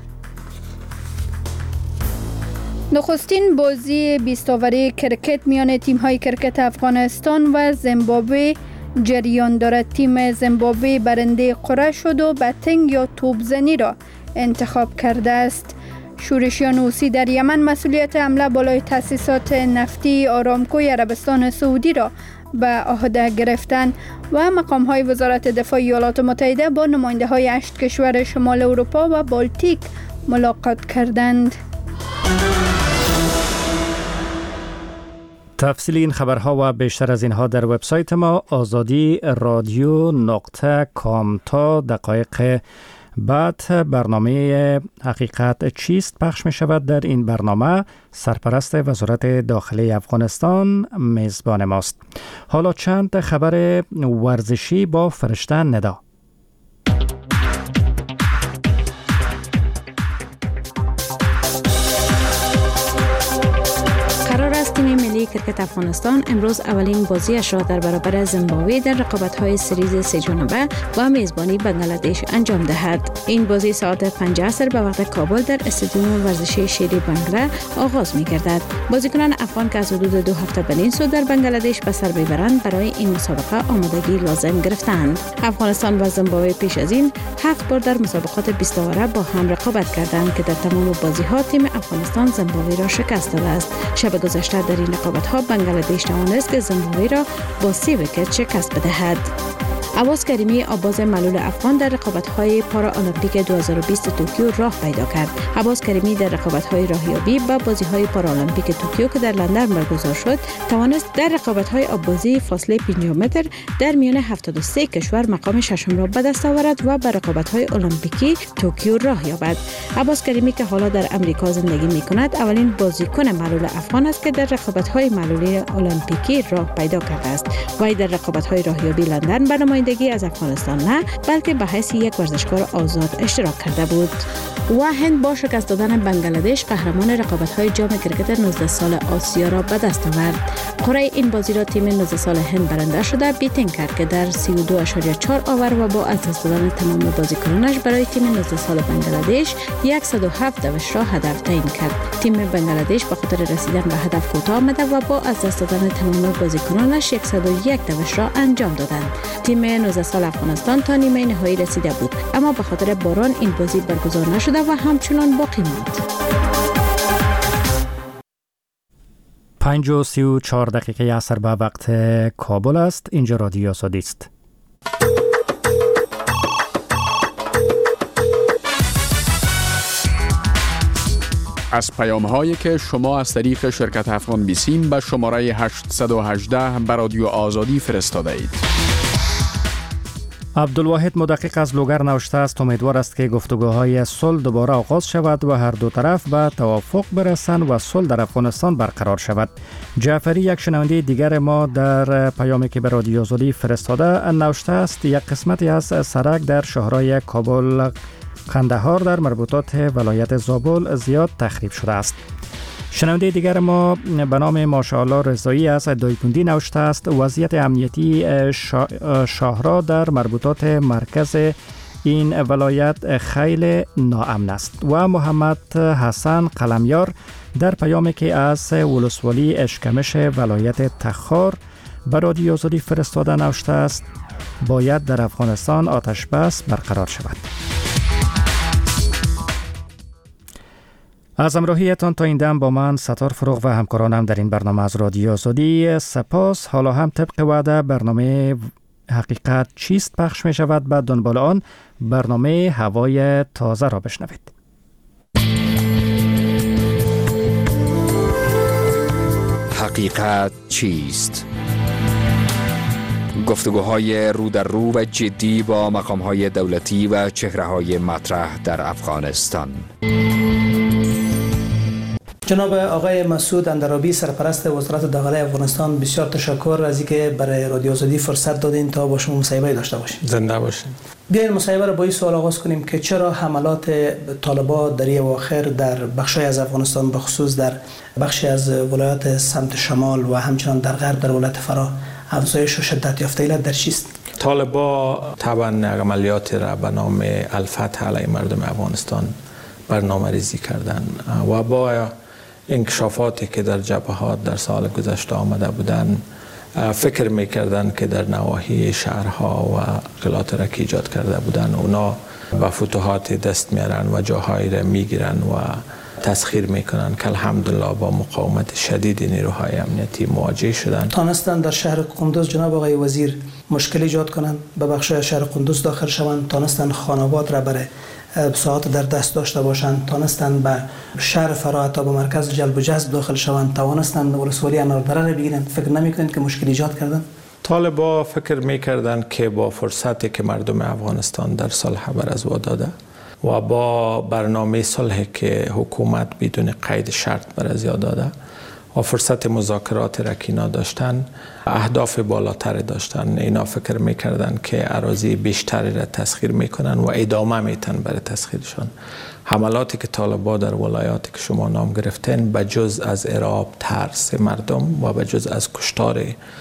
نخستین بازی بیست اووری کرکت میان تیم‌های کرکت افغانستان و زیمبابوه جریان دارد. تیم زیمبابوه برنده قرعه شد و بتنگ یا توپزنی را انتخاب کرده است. شورشیان حوثی در یمن مسئولیت حمله بالای تأسیسات نفتی آرامکوی عربستان سعودی را به عهده گرفتند و مقام‌های وزارت دفاع ایالات متحده با نماینده‌های هشت کشور شمال اروپا و بالتیک ملاقات کردند. تفصیل این خبرها و بیشتر از اینها در وبسایت ما آزادی رادیو نقطه کام. تا دقایق بعد برنامه حقیقت چیست پخش می شود. در این برنامه سرپرست وزارت داخلی افغانستان میزبان ماست. حالا چند خبر ورزشی با فرشته ندا. تیم ملی کرکت افغانستان امروز اولین بازیش را در برابر زیمبابوه در رقابت‌های سریز سه جانبه و میزبانی بنگلادش انجام دهد. این بازی ساعت پنج عصر به وقت کابل در استادیوم ورزشی شیری بنگله آغاز می‌گردد. بازیکنان افغان که از حدود دو هفته به این سو در بنگلادش به سر ببرند برای این مسابقه آمادگی لازم گرفتند. افغانستان و زیمبابوه پیش از این هفت بار در مسابقات بیست اوره با هم رقابت کردند که در تمام بازی‌ها تیم افغانستان زیمبابوه را شکست داده است. شب گذشته در این رقابت‌ها بنگلادش توانست که زیمبابوه را با سی ویکت شکست بدهد. عباس کریمی آباز معلول افغان در رقابت‌های پارالمپیک دو هزار و بیست توکیو راه پیدا کرد. عباس کریمی در رقابت‌های راهیابی به بازی‌های پارالمپیک توکیو که در لندن برگزار شد، توانست در رقابت‌های آبازی فاصله پنجاه متر در میان هفتاد و سه کشور مقام ششم را به دست آورد و به رقابت‌های المپیکی توکیو راه یابد. عباس کریمی که حالا در امریکا زندگی می‌کند، اولین بازیکن معلول افغان است که در رقابت‌های معلولی المپیکی راه پیدا کرده است. وی در رقابت‌های راهیابی لندن به نمایندگی از افغانستان نه، بلکه به حیث یک ورزشکار آزاد اشتراک کرده بود. و هند با شکست دادن بنگلادش قهرمان رقابت‌های جام کرکت نوزده سال آسیا را به دست آورد. قرعه این بازی را تیم نوزده سال هند برنده شده بیتینگ کرد که در سی و دو اشاریه چهار آور و با از دست دادن تمام بازیکنانش برای تیم نوزده سال بنگلادش صد و هفت دوش را هدف تعیین کرد. تیم بنگلادش به خاطر رسیدن به هدف کوتاه آمده و با از دست دادن تمام بازیکنانش صد و یک دوش را انجام دادند. تیم نوزده سال افغانستان تا نیمه نهایی رسیده بود، اما به خاطر باران این بازی برگزار نشده و همچنان باقی ماند. پنج و سی و چهار دقیقه عصر به وقت کابل است. اینجا رادیو آزادی است. از پیام هایی که شما از طریق شرکت افغان بیسیم به شماره هشت یک هشت به رادیو آزادی فرستاده اید. عبدالواحد مدقق از لوگر نوشته است امیدوار است که گفتگوهای صلح دوباره آغاز شود و هر دو طرف به توافق برسند و صلح در افغانستان برقرار شود. جعفری یک شنونده دیگر ما در پیامی که به رادیو آزادی فرستاده نوشته است یک قسمتی از سرک در شهرهای کابل قندهار در مربوطات ولایت زابل زیاد تخریب شده است. شنونده دیگر ما به نام ماشاءالله رضایی از دایکندی نوشته است وضعیت امنیتی شاهرا در مربوطات مرکز این ولایت خیلی ناامن است. و محمد حسن قلمیار در پیامی که از ولسوالی اشکمش ولایت تخار به رادیو آزادی فرستاده نوشته است باید در افغانستان آتش بس برقرار شود. از همراهیتان تا این دم با من ستار فروغ و همکارانم در این برنامه از رادیو آزادی سپاس. حالا هم طبق وعده برنامه حقیقت چیست پخش می شود. بعد دنبال آن برنامه هوای تازه را بشنوید. حقیقت چیست؟ گفتگوهای رو در رو و جدی با مقامهای دولتی و چهره‌های مطرح در افغانستان. جناب آقای مسعود اندرابی سرپرست وزارت داخلی افغانستان، بسیار تشکر از اینکه برای رادیو آزادی فرصت دادین تا با شما مصاحبه داشته باشیم. زنده باشین. بیاین مصاحبه را با این سوال آغاز کنیم که چرا حملات طالبان در اواخر در بخشای از افغانستان به خصوص در بخشی از ولایات سمت شمال و همچنان در غرب در ولایت فرا افزایش و شدت یافته؟ علت در چیست؟ طالبان طبعا عملیات را به نام الفتح علیه مردم افغانستان برنامه ریزی کردن و با انکشافاتی که در جبهات در سال گذشته آمده بودن فکر میکردن که در نواحی شهرها و قلات را که ایجاد کرده بودن اونا به فتوحات دست میارن و جاهایی را میگیرن و تسخیر میکنن که الحمدلله با مقاومت شدید نیروهای امنیتی مواجه شدن. تانستن در شهر قندوز جناب آقای وزیر مشکل ایجاد کنن، به بخش شهر قندوز داخل شوند، تانستن خانوات را برای ساعت در دست داشته باشند، تانستن به شهر فرا تا به مرکز جلب و جذب داخل شوند، توانستن ولسوالی اناردره را بگیرند. فکر نمیکنید که مشکل ایجاد کردن؟ طالبان فکر میکردن که با فرصتی که مردم افغانستان در صلح بر از وا داده و با برنامه صلح که حکومت بدون قید شرط بر از یاد داده و فرصت مذاکرات را که اینا داشتن، اهداف بالاتر داشتن، اینا فکر میکردن که اراضی بیشتری را تسخیر میکنن و ادامه میتن برای تسخیرشان. حملاتی که طالبان در ولایاتی که شما نام گرفتین به جز از ارعاب ترس مردم و به جز از کشتار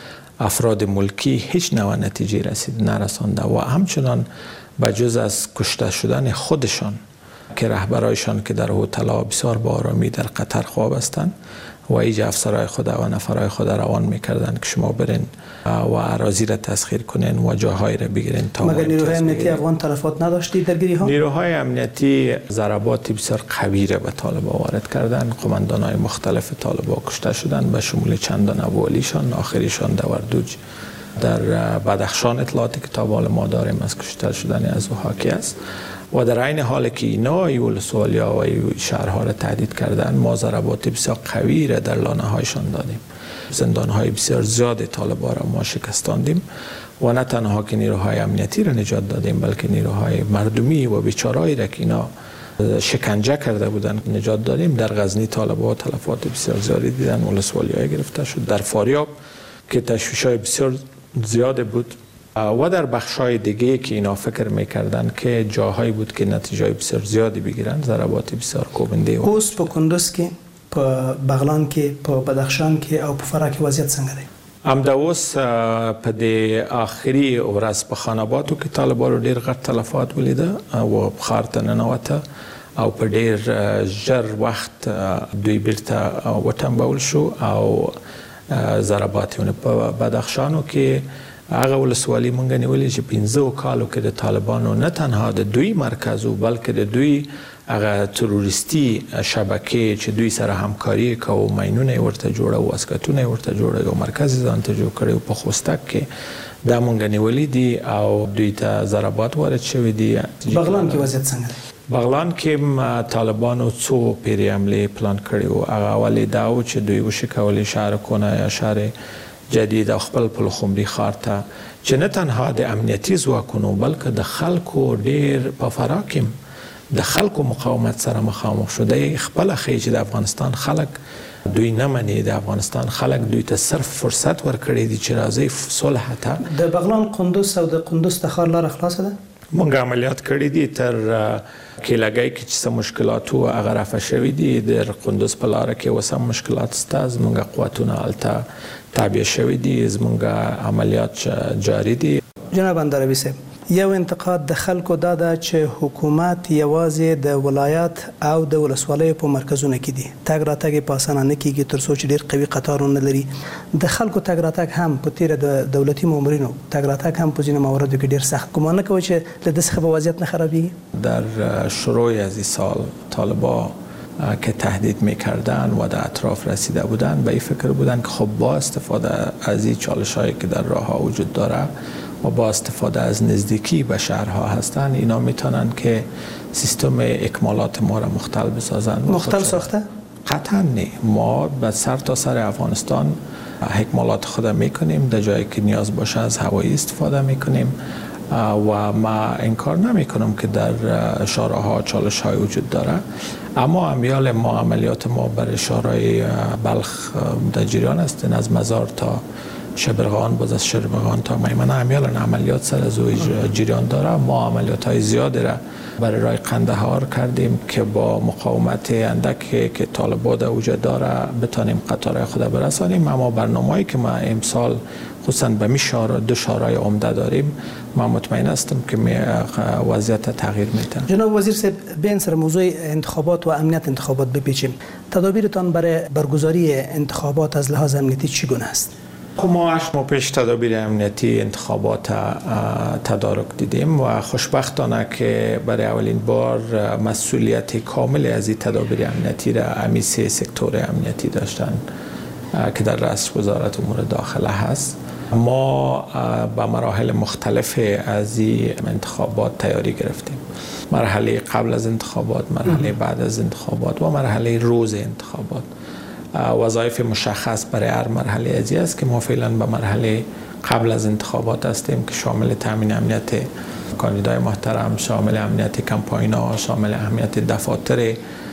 افراد ملکی هیچ نوع نتیجه رسید نرسانده و همچنان به جز از کشته شدن خودشان که رهبرایشان که در هتل‌ها بسیار با آرامی در قطر خواب هستند و ایجا افسرهای خود و نفرهای خود روان میکردن که شما برین و اراضی را تسخیر کنین و جاهای را بگیرین. مگر نیروهای امنیتی افغان تلفات نداشتی درگیری ها؟ نیروهای امنیتی ضربات بسیار قوی را به طالبان وارد کردن. قماندانهای مختلف طالبان کشته شدند به شمول چندان والیشان، آخریشان دوردوج در بدخشان. اطلاعاتی که تا حال ما داریم از کشته شدن از او حاکی است و در عین حال که اینا ولسوالیا و شهرها را تهدید کردن، ما ضربات بسیار قوی را در لانه هایشان دادیم. زندان های بسیار زیاد طالبان را ما شکستاندیم و نه تنها که نیروهای امنیتی را نجات دادیم بلکه نیروهای مردمی و بیچارهایی را که اینا شکنجه کرده بودن نجات دادیم. در غزنی طالبان تلفات بسیار زیادی دیدن، ولسوالی‌ها گرفته شد. در فاریاب که تشویش‌های بسیار زیاد بود و در بخش‌های دیگه که اینا فکر می‌کردن که جاهایی بود که نتیجه بسیار زیادی بگیرن، ضربات بسیار کوبنده و اوس په کندوز کې په بغلان کې په بدخشان کې او په فرا کې وضعیت څنګه دی؟ همداوس په د آخري ورځ په خاناباتو کې طالبانو ډیر غټ تلفات ولیده او ښار ته ننوته او په ډیر ژر وخت دوی بیرته وټمبول شو او ضرباتونه په بدخشانو کې هغه ولسوالي مونږ نیولې چې پنځه کالو کې د طالبانو نه تنها د دوی مرکز او بلکې د دوی هغه تروریستي شبکې چې دوی سره همکاري کوي ماینونه ورته جوړه او اسکتونه ورته جوړه او مرکز ځان ته جوړ کړي په خوستک کې دا مونږ نیولې دي او دوی ته ضربات وارد شوې دي. بغلان کې وضعیت څنګه دی؟ بغلان کې طالبانو څو پیری حمله پلان کړی او هغه اولې دا و چې دوی وشکولې شهر کونه یا شهر جدید او خپل پلخمري ښار ته چې نه تنها د امنیتي ځواکونو بلکې د خلکو ډیر په فراکم د خلکو مقاومت سره مخامخ شو. د خپل خې چې د افغانستان خلک دوی نه مني، د افغانستان خلک دوی ته صرف فرصت ورکړي دي چې راځي صلح ته. د بغلان قندوز او د قندوز تخار لار خلاصه ده. مونږ عملیات کړی دي تر کېلګای کې چې څه مشکلات وو هغه رفع شوي دي. د قندوز په لاره کې اوس هم مشکلات شته. زموږ قوتونه هلته تابع شوي دي، زموږ عملیات جاری دي. جناب اندروي صاحب، یو انتقاد د خلکو دا ده چې حکومت یوازې د ولایت او د ولسوالیو په مرکزونو کې دي، تګ راتګ یې په اسانه نه کېږي تر څو چې ډېر قوي قطارونه لري. د خلکو تګ راتګ هم په تیره د دولتي مامورینو تګ راتګ هم په ځینو مواردو کې ډېر سخت. ګمان نه کوئ چې له دې څخه به وضعیت نه خرابېږي؟ در شروع از این سال طالبا که تهدید میکردن و در اطراف رسیده بودن به این فکر بودن که خب با استفاده از این چالش هایی که در راه ها وجود داره و با استفاده از نزدیکی به شهرها هستن اینا میتونن که سیستم اکمالات ما را مختل بسازن. مختل ساخته؟ قطعا نه. ما به سر تا سر افغانستان اکمالات خود میکنیم، در جایی که نیاز باشه از هوایی استفاده میکنیم و ما انکار نمی کنم که در شهرها چالش های وجود داره، اما امیال ما عملیات ما بر شهرهای بلخ در جریان است، از مزار تا شبرغان، باز از شبرغان تا میمنه امیال عملیات سر از جریان داره. ما عملیات های زیادی را برای رای قندهار کردیم که با مقاومت اندکی که طالبان در وجود داره بتانیم قطار خود برسانیم. اما برنامه‌ای که ما امسال خصوصا به می شهر دو شهرهای عمده داریم من مطمئن هستم که وضعیت تغییر میده. جناب وزیر صاحب، بین سر موضوع انتخابات و امنیت انتخابات بپیچیم. تدابیرتان برای برگزاری انتخابات از لحاظ امنیتی چگونه است؟ خب ما هشت ماه پیش تدابیر امنیتی انتخابات تدارک دیدیم و خوشبختانه که برای اولین بار مسئولیت کامل از این تدابیر امنیتی را امی سه سکتور امنیتی داشتن که در رأس وزارت امور داخله هست. ما به مراحل مختلف از این انتخابات تیاری گرفتیم. مرحله قبل از انتخابات، مرحله بعد از انتخابات و مرحله روز انتخابات. وظایف مشخص برای هر مرحله ازی است که ما فعلا به مرحله قبل از انتخابات هستیم که شامل تامین امنیت کاندیدای محترم، شامل امنیت کمپاین‌ها، شامل امنیت دفاتر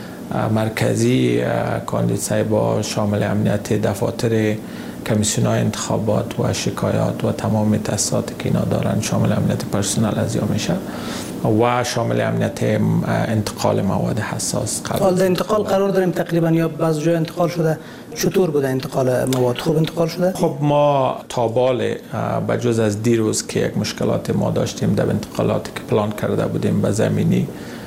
مرکزی کاندیدای، شامل امنیت دفاتر کمیسیون‌های انتخابات و شکایات و تمام تاسیساتی که اینا دارن، شامل امنیت پرسنل از یا میشه و شامل امنیت انتقال مواد حساس. حال انتقال قرار داریم تقریبا یا بعض جای انتقال شده. چطور بوده انتقال مواد؟ خوب انتقال شده؟ خب ما تا بال بجز از دیروز که یک مشکلات ما داشتیم در انتقالاتی که پلان کرده بودیم به زمینی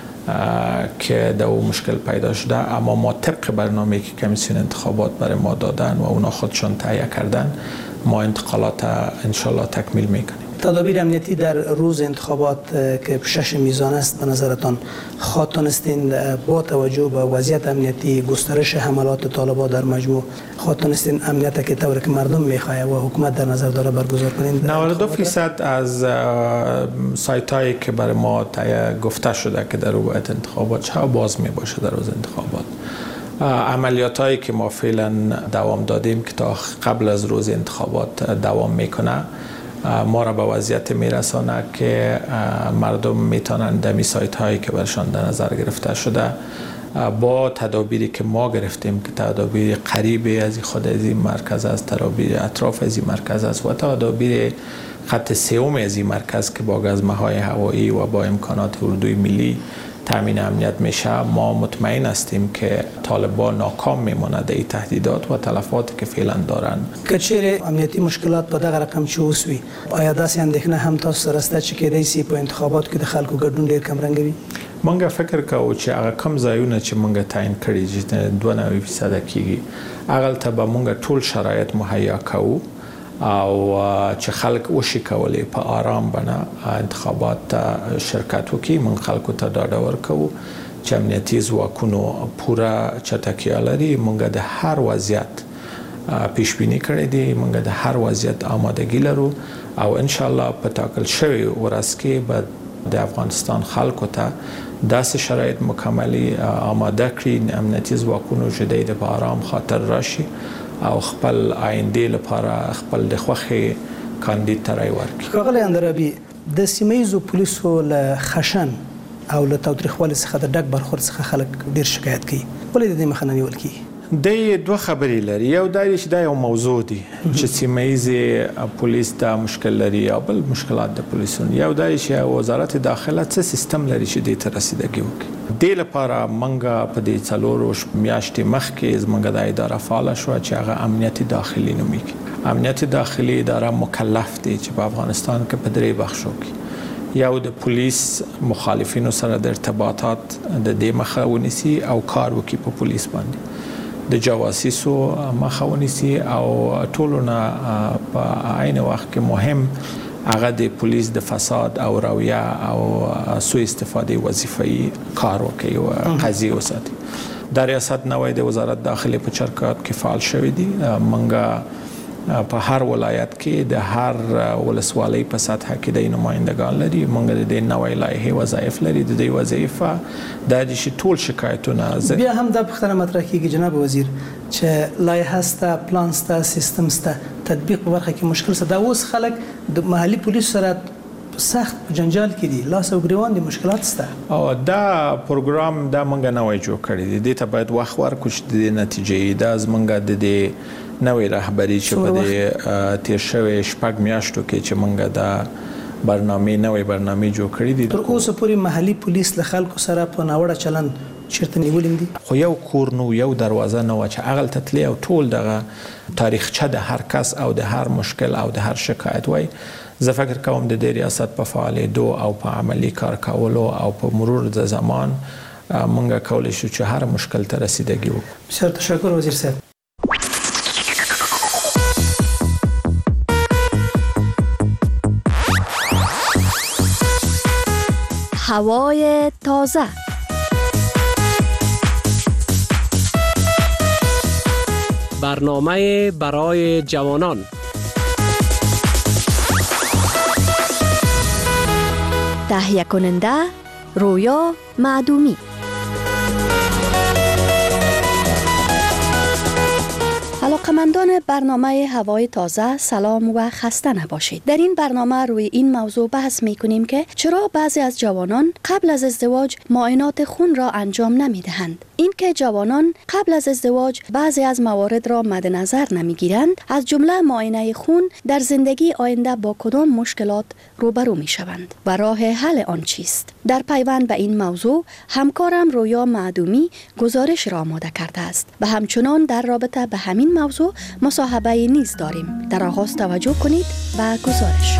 که در اون مشکل پیدا شده، اما ما طبق برنامه‌ای که کمیسیون انتخابات برای ما دادن و اونا خودشون تهیه کردن ما انتقالات انشالله تکمیل میکنیم. تدابیر امنیتی در روز انتخابات که شش میزان است به نظرتان خواهتانستین با توجه به وضعیت امنیتی، گسترش حملات طالبان در مجموع، خواهتانستین امنیت که طور که مردم میخواه و حکومت در نظر داره برگزار کنین؟ نود و دو فیصد از سایت هایی که برای ما تهیه گفته شده که در روز انتخابات چه باز می باشه در روز انتخابات. عملیات هایی که ما فعلا دوام دادیم که تا قبل از روز انتخابات دوام میکنه ما را به وضعیت میرسانه که مردم میتونن دمی سایت هایی که برشان در نظر گرفته شده با تدابیری که ما گرفتیم که تدابیر قریب از خود از این مرکز است، تدابیر اطراف از این مرکز است و تدابیر خط سوم از این مرکز که با گزمه‌های هوایی و با امکانات اردوی ملی تامین امنیت میشه. ما مطمئن هستیم که طالبان ناکام میمونه در این تهدیدات و تلفاتی که فعلا دارن. کچیر امنیتی مشکلات په دغه رقم چې وسوي آیا داسې اندېښنه هم تاسو سره شته چې کېدای سي په انتخاباتو کې د خلکو ګډون ډېر کمرنګه وي؟ مونږ فکر کوو چې هغه کم ځایونه چې مونږ تعیین کړي چې دوه نوي فیصده کېږي هغلته به مونږ ټول شرایط مهیا کوو او چې خلک وشي کولی په آرام بنه انتخابات شرکت وکړي. من خلکو ته ډاډ ورکوو چې امنیتي ځواکونو پوره چټکتیا لري. موږ د هر وضعیت پیش بینی کړی دی، موږ د هر وضعیت آمادګي لرو او ان شاء الله په ټاکل شوی ورځ کې به د افغانستان خلکو ته داس شرایط مکملی آماده کړي امنیتي ځواکونو چې د په آرام خاطر راشي او خپل آینده لپاره خپل د خوخي کاندید ترای ورکړي. کاغلی اندرابي د سیمایزو پولیسو له خشن او له تاوتریخوالي څخه د ډک برخورد څخه خلک ډیر شکایت کوي. ولې د دې مخه نه نیول کیږي؟ د دوه خبرې لري. یو دا چې دا یو موضوع دی چې سیمایي پولیس دا مشکل لري او بل مشکلات د پولیسونو. یو دا چې وزارت داخله څه سیستم لري چې د تر رسیدګي وکړي. د لپاره منګه په دې څلورو میاشتې مخکې زمونږ د اداره فعال شو چې هغه امنیت داخلي نومیږي. امنیت داخلي اداره مکلف دی چې په افغانستان کې په درې بخشو کې یو د پولیس مخالفینو سره د ارتباطات د دې مخه ونیسي او کار وکړي په پولیس باندې، د جواسیسو مخه ونیسي او ټولو نه په عین وخت کې مهم هغه د پولیس د فساد او رویه او سوء استفاده وظیفي کار وکړي او قضیه وساتي. د ریاست نوې د وزارت داخله په چرکات کې فعال شوې دي. منګه په هر ولایت کې د هر ولسوالۍ په سطح کې د نمائندگان لري. موږ د نوې لایحې وظایف لري. د دې وظیفه د دې ټول شکایتونه بیا هم د پښتنه مطرح کیږي جناب وزیر چې لایحه ستا پلان ستا سیستم ستا تطبیق په برخه کې مشکل څه دا اوس خلک د محلي پولیس سره سخت جنجال کې دي، لاس او ګریوان دي، مشکلات سته. او دا پروګرام دا موږ نوې جوړ کړی دی. دې ته باید وخت ورکړو چې د نتیجې دا زمونږ د دې نوې رهبری چې په دې تیر شوی شپږ میاشتو کې چې موږ دا برنامه نوې برنامه جوړ کړې دي. تر اوسه پورې محلي پولیس له خلکو سره په ناوړه چلند چیرته نیولې دي؟ خو یو کور نو یو دروازه نو چې اغل تتلی او ټول دغه تاریخچه د هر کس او د هر مشکل او د هر شکایت وای. زه فکر کوم د دې ریاست په فعالیدو او په عملی کار کولو او په مرور د زمان موږ کولای شو چې هر مشکل ته رسیدګي وکړو. بسیار تشکر وزیر صاحب. هوای تازه. برنامه برای جوانان. تهیه کننده رویا معدومی. علاقمندان برنامه هوای تازه سلام و خسته نباشید. در این برنامه روی این موضوع بحث می کنیم که چرا بعضی از جوانان قبل از ازدواج معاینات خون را انجام نمی دهند. اینکه جوانان قبل از ازدواج بعضی از موارد را مد نظر نمی گیرند، از جمله معاینه خون در زندگی آینده با کدام مشکلات روبرو می شوند و راه حل آن چیست. در پیوند به این موضوع همکارم رویا معدومی گزارش را آماده کرده است و همچنان در رابطه به همین موضوع مصاحبه نیز داریم. در آغاز توجه کنید و گزارش.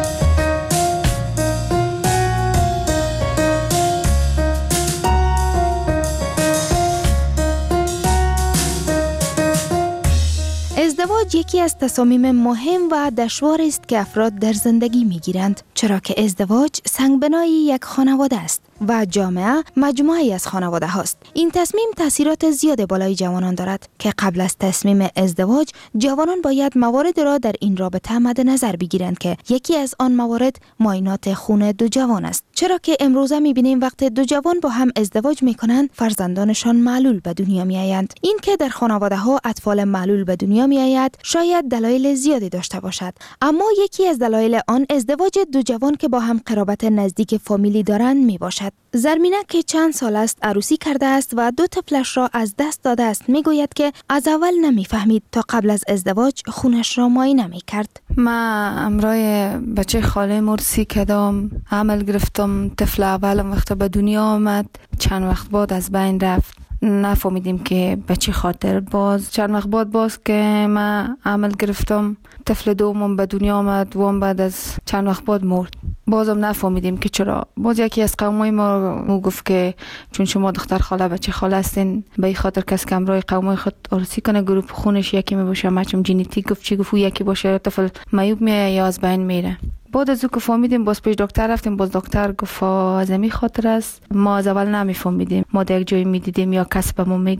ازدواج یکی از تصامیم مهم و دشوار است که افراد در زندگی می گیرند، چرا که ازدواج سنگبنای یک خانواده است و جامعه مجموعی از خانواده هاست. این تصمیم تاثیرات زیاد بالای جوانان دارد که قبل از تصمیم ازدواج جوانان باید موارد را در این رابطه مد نظر بگیرند که یکی از آن موارد معاینات خون دو جوان است، چرا که امروزه می بینیم وقتی دو جوان با هم ازدواج می کنند فرزندانشان معلول به دنیا می آیند. این که در خانواده ها اطفال معلول به دنیا می آید شاید دلایل زیادی داشته باشد، اما یکی از دلایل آن ازدواج دو جوان که با هم قرابت نزدیک فامیلی دارند می باشد. زرمینه که چند سال است عروسی کرده است و دو طفلش را از دست داده است میگوید که از اول نمیفهمید تا قبل از ازدواج خونش را معاینه میکرد. من امرای بچه خاله مرسی کردم، عمل گرفتم. طفل اولم وقت به دنیا آمد، چند وقت بعد از بین رفت. نفهمیدیم که به چه خاطر. باز چند وقت بعد باز که من عمل گرفتم، طفل دومم به دنیا آمد و بعد از چند وقت بعد مرد. بازم نفهمیدیم که چرا. باز یکی از قومای ما مو گفت که چون شما دختر خاله بچه خاله هستین به این خاطر کس که امرای قومای خود عروسی کنه گروپ خونش یکی می باشه، مچم ژنتیک گفت چی گفت یکی باشه، طفل معیوب میه یا از بین میره. بعد از او که فهمیدیم باز پیش دکتر رفتیم، باز دکتر گفت از این خاطر است. ما از اول نمیفهمیدیم، ما در یک جایی میدیدیم یا کس به ما میگفت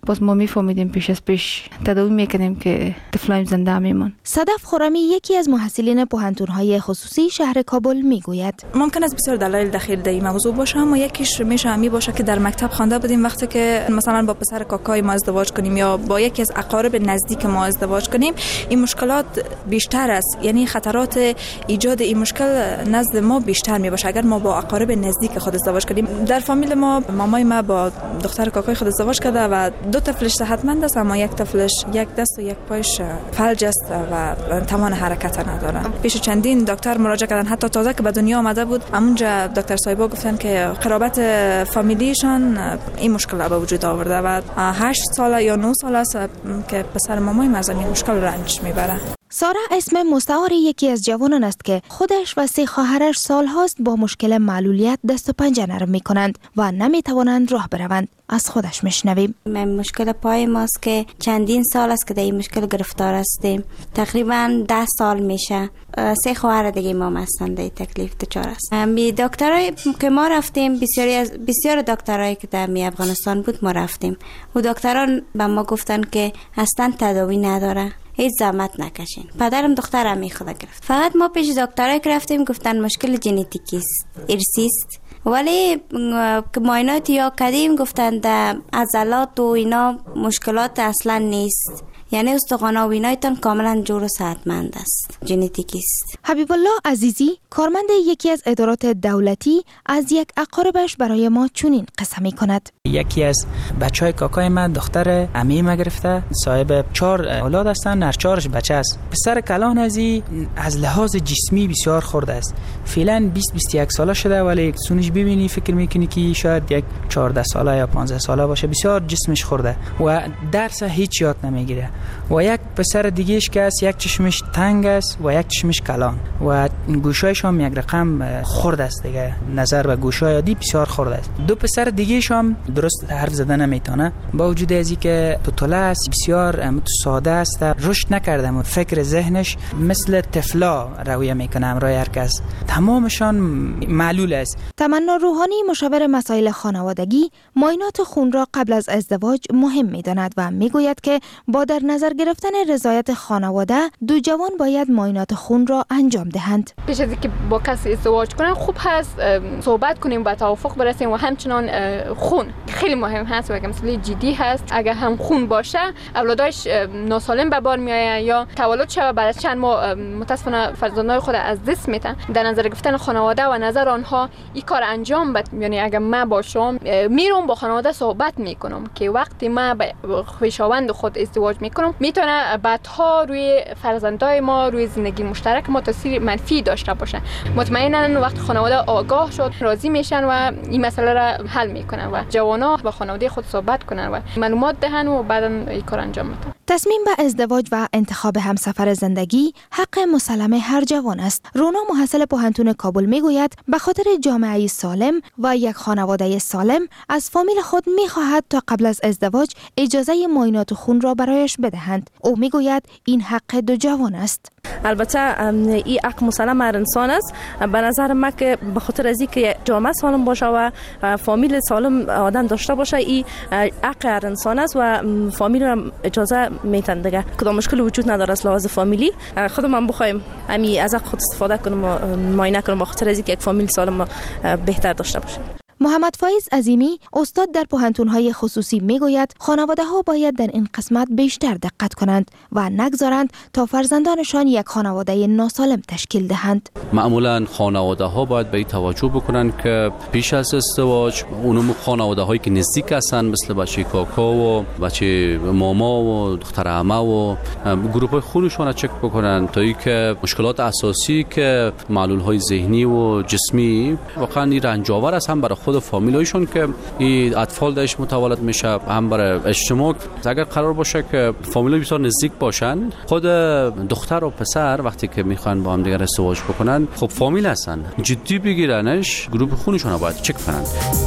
باز ما میفهمیدیم پیش از پیش تداوی میکنیم که طفلایم زنده میمون. صدف خرمی یکی از محصلین پوهنتون‌های خصوصی شهر کابل میگوید ممکن است بسیار دلایل دخیل در این موضوع باشه، اما یکیش میشه می باشه که در مکتب خوانده بودیم وقتی که مثلا با پسر کاکای ما ازدواج کنیم یا با یکی از اقارب نزدیک ما ازدواج کنیم، این مشکلات بیشتر است، یعنی خطرات ایجاد این مشکل نزد ما بیشتر می باشه اگر ما با اقارب نزدیک خود ازدواج کنیم. در فامیل ما مامای ما با دختر کاکای خود ازدواج کرده و دو طفلش صحتمند است، اما یک طفلش یک دست و یک پایش فلج است و توان حرکت نداره. پیش چندین دکتر مراجعه کردن، حتی تازه که به دنیا آمده بود همونجا دکتر صاحبا گفتن که قرابت فامیلیشان این مشکل به وجود آورده و هشت ساله یا نه ساله است که پسر مامای ما از این مشکل رنج میبره. سارا اسم مستعار یکی از جوانان است که خودش و سه خواهرش سالهاست با مشکل معلولیت دست و پنجه نرم می کنند و نمی توانند راه بروند. از خودش میشنویم. من مشکل پای ماست که چندین سال است که در این مشکل گرفتار هستیم. تقریبا ده سال میشه. سه خواهر دیگه ما هستند در تکلیف دچار است. می دکترای که ما رفتیم، بسیاری از بسیار دکترایی که در می افغانستان بود ما رفتیم. و دکتران به ما گفتن که اصلا تداوی نداره. هیچ زحمت نکشین. پدرم دخترم می خدا گرفت. فقط ما پیش دکترای که رفتیم گفتن مشکل ژنتیکی است، ارثی است. ولی که معاینات یا کردیم گفتن در عضلات و اینا مشکلات اصلا نیست، یعنی استخوان و اینایتان کاملا جور و صحتمند است، ژنتیکی است. حبیب الله عزیزی کارمند یکی از ادارات دولتی از یک اقاربش برای ما چنین قصه می کند. یکی از بچهای کاکای من دختر عمه ما گرفته، صاحب چهار اولاد هستن، هر چهارش بچه است. پسر کلان ازی از لحاظ جسمی بسیار خرد است، فعلا بیست بیست و یک ساله شده، ولی سونش ببینی فکر میکنی که شاید یک چهارده ساله یا پانزده ساله باشه. بسیار جسمش خورده و درس هیچ یاد نمیگیره. و یک پسر دیگهش که است، یک چشمش تنگ است و یک چشمش کلان و گوشایش هم یک رقم خرد است دیگه، نظر به گوشای عادی بسیار خرد است. دو پسر دیگهش هم درست حرف زدن نمیتونه، با وجود از اینکه توتله است، بسیار ساده است، رشد نکرده و فکر ذهنش مثل طفلا رویه میکنه همراه هر کس. تمامشان معلول است. تمنا روحانی مشاور مسائل خانوادگی معاینات خون را قبل از ازدواج مهم میداند و میگوید که با در نظر گرفتن رضایت خانواده دو جوان باید معاینات خون را انجام دهند. پیش از اینکه با کسی ازدواج کنن خوب هست صحبت کنیم، به توافق برسیم و همچنان خون خیلی مهم هست و اگه مسئله جدی هست، اگر هم خون باشه اولادش ناسالم به بار میآید یا تولد شود بعد از چند ماه متاسفانه فرزندان خود از دست میدن. در نظر گرفتن خانواده و نظر آنها این کار انجام بد، یعنی اگر من باشم میرم با خانواده صحبت میکنم که وقتی من با خویشاوند خود ازدواج میکنم میتونه بعدها روی فرزندای ما، روی زندگی مشترک ما تاثیر منفی داشته باشه. مطمئنا وقتی خانواده آگاه شد راضی میشن و این مسئله را حل میکنن و جوانا با خانواده خود صحبت کنن و معلومات دهن و بعدا این کار انجام بدن. تصمیم به ازدواج و انتخاب همسفر زندگی حق مسلم هر جوان است. رونا محصل پوهنتون کابل میگوید به خاطر جامعه سالم و یک خانواده سالم از فامیل خود میخواهد تا قبل از ازدواج اجازه معاینات خون را برایش بدهند. او میگوید این حق دو جوان است. البته این حق مسلم هر انسان است. به نظر من که به خاطر از اینکه جامعه سالم باشه و فامیل سالم آدم داشته باشه، این حق هر انسان است و فامیل را اجازه میتن دیگه. کدام مشکل وجود نداره از لحاظ فامیلی. خودم هم بخوایم امی از حق خود استفاده کنم و معاینه کنم، به خاطر از اینکه یک فامیل سالم بهتر داشته باشه. محمد فایز عظیمی استاد در پوهنتون‌های خصوصی میگوید خانواده‌ها باید در این قسمت بیشتر دقت کنند و نگذارند تا فرزندانشان یک خانواده ناسالم تشکیل دهند. معمولاً خانواده‌ها باید به این توجه بکنند که پیش از ازدواج اونم خانواده‌هایی که نزدیک هستند مثل بچه کاکا و بچه ماما و دختر عمه و گروه خونشون چک بکنند تا اینکه مشکلات اساسی که معلول‌های ذهنی و جسمی واقعاً رنجاور است، هم برای خود فامیلایشون که این اطفال درش متولد میشه، هم برای اجتماع. اگر قرار باشه که فامیلای بسیار نزدیک باشن، خود دختر و پسر وقتی که میخوان با هم دیگر ازدواج بکنن، خب فامیل هستن، جدی بگیرنش، گروه خونشون رو باید چک کنن.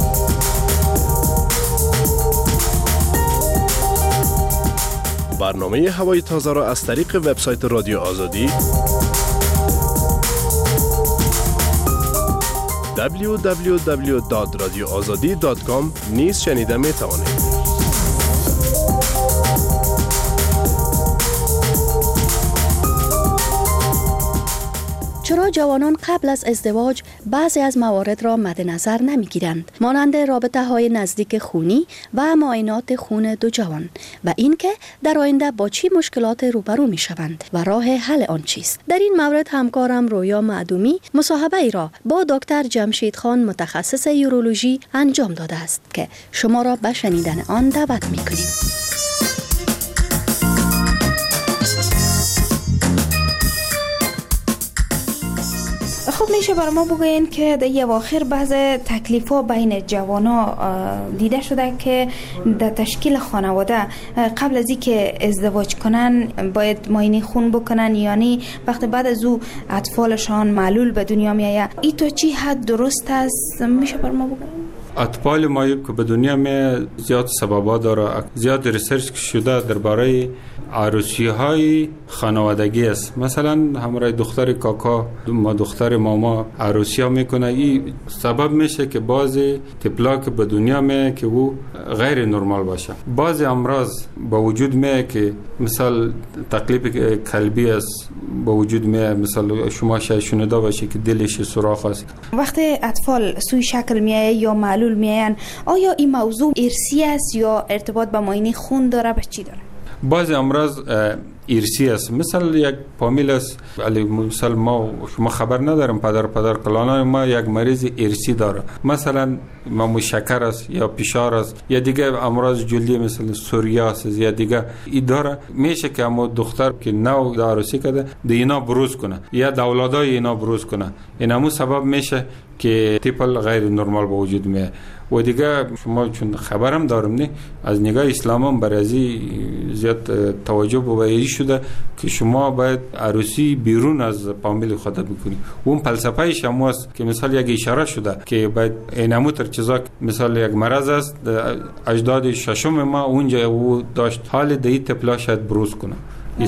برنامه هوای تازه را از طریق وبسایت رادیو آزادی دبلیو دبلیو دبلیو دات رادیو آزادی دات کام نیز شنیده می توانید. چرا جوانان قبل از ازدواج بعضی از موارد را مد نظر نمی گیرند، مانند رابطه های نزدیک خونی و معاینات خون دو جوان، و اینکه در آینده با چی مشکلات روبرو می شوند و راه حل آن چیست؟ در این مورد همکارم رویا معدومی مصاحبه ای را با دکتر جمشید خان متخصص یورولوژی انجام داده است که شما را به شنیدن آن دعوت می کنیم. خب میشه برای ما بگوین که در یه واخر بعض تکلیف‌ها بین جوانا دیده شده که در تشکیل خانواده قبل از اینکه ازدواج کنن باید معاینه خون بکنن، یعنی وقتی بعد از او اطفالشان معلول به دنیا میآید. این تو چی حد درست است؟ میشه برای ما بگوین؟ اطفال مایوب که به دنیا می زیاد سببا داره، زیاد ریسرچ شده درباره عروسی های خانوادگی است. مثلا همراه دختر کاکا ما دختر ماما عروسی ها میکنه، این سبب میشه که بعضی طفلا که به دنیا می که او غیر نرمال باشه. بعضی امراض با وجود می که مثال تقلیب قلبی است با وجود می، مثلا شما شاید شنیده باشه که دلش سوراخ است. وقتی اطفال سوی شکل میآید یا معلول میآیند، آیا این موضوع ارثی است یا ارتباط با معاینه خون داره؟ به چی داره؟ بعضی امراض ارثی است، مثل یک فامیل است، علی مثلا ما شما خبر ندارم پدر پدر کلانای ما یک مریض ارثی داره، مثلا ما شکر است یا فشار است یا دیگه امراض جلدی مثل سوریاس یا دیگه ای داره، میشه که اما دختر که نو عروسی کرده د اینا بروز کنه یا د اولادای اینا بروز کنه، این همون سبب میشه که طفل غیر نرمال به وجود میاد. و دیگه شما چون خبرم دارم نه از نگاه اسلام هم برای زیاد توجه به شده که شما باید عروسی بیرون از فامیل خود بکنی. اون فلسفه شما است که مثلا یک اشاره شده که باید اینمو تر چیزا مثلا یک مرض است اجداد ششم ما اونجا او داشت حال دی طفلا شاید بروز کنه. این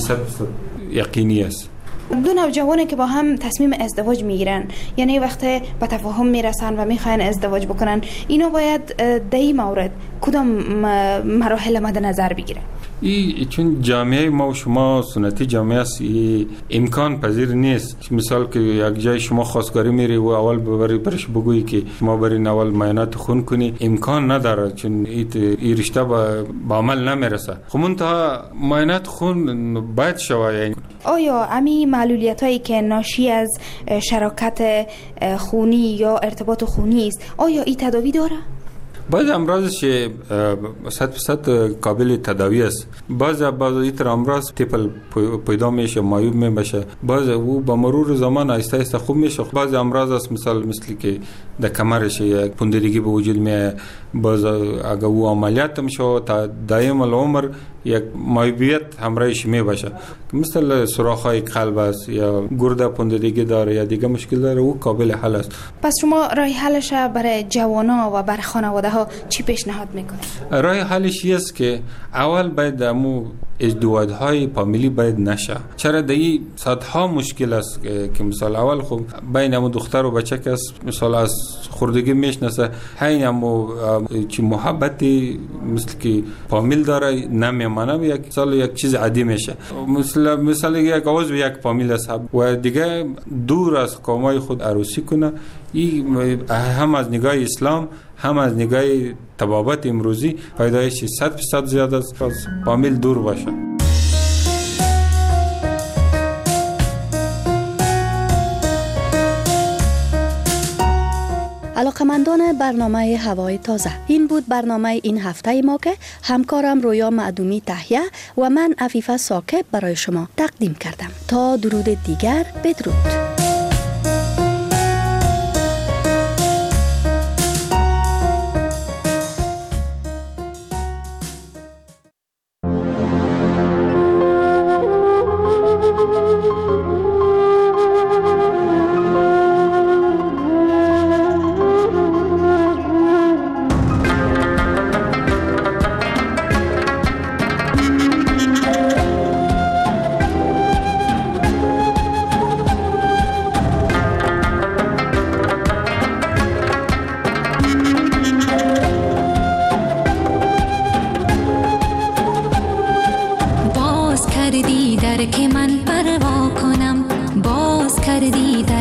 یقینی است. دو نوجوانی که با هم تصمیم ازدواج میگیرن، یعنی وقتی به تفاهم میرسن و میخواین ازدواج بکنن، اینا باید در این مورد کدام مراحل مد نظر بگیرن؟ ای چون جامعه ما و شما سنتی جامعه است، امکان پذیر نیست. مثال که یک جای شما خواستگاری میری و اول ببری برش بگویی که ما برین اول معاینات خون کنی، امکان نداره چون این رشته با عمل نمیرسه. خب منتها معاینات خون باید شوه. یعنی آیا امی معلولیت هایی که ناشی از شراکت خونی یا ارتباط خونی است، آیا این تداوی داره؟ بعض امراضش صد درصد قابل تداوی است. بعض بعض ایتر امراض طفل پیدا میشه معیوب میشه، بعض او با مرور زمان آهسته آهسته خوب میشه. بعض امراض است مثال مثل که در کمرش یک پوندگی به وجود میاد، باز اگه او عملیات میشه تا دائم العمر یک معیوبیت همراهش می باشه، مثل سوراخ‌های قلب است یا گرده پوندگی داره یا دیگه مشکل داره، او قابل حل است. پس شما راه حلش برای جوانا و برای خانواده ها چی پیشنهاد میکنید؟ راه حلش است که اول باید امو ازدواج‌های فامیلی باید نشه. چرا دایی صدها مشکل است که مثال اول خب بین امو دختر و بچه که مثال از خوردگی میشناسه، همین امو چی محبتی مثل که فامیل داره نمیمانه، یک سال یک چیز عادی میشه. مثلا مثلا یک عضو یک فامیل است و دیگه دور از قومای خود عروسی کنه. این هم از نگاه اسلام هم از نگاه طبابت امروزی فایدهش صد درصد زیاد است از فامیل دور باشه. علاقمندان برنامه هوای تازه، این بود برنامه این هفته ما که همکارم رویا معدومی تهیه و من عفیفه ساکب برای شما تقدیم کردم. تا درود دیگر، بدرود. که من پروا کنم، باز کردی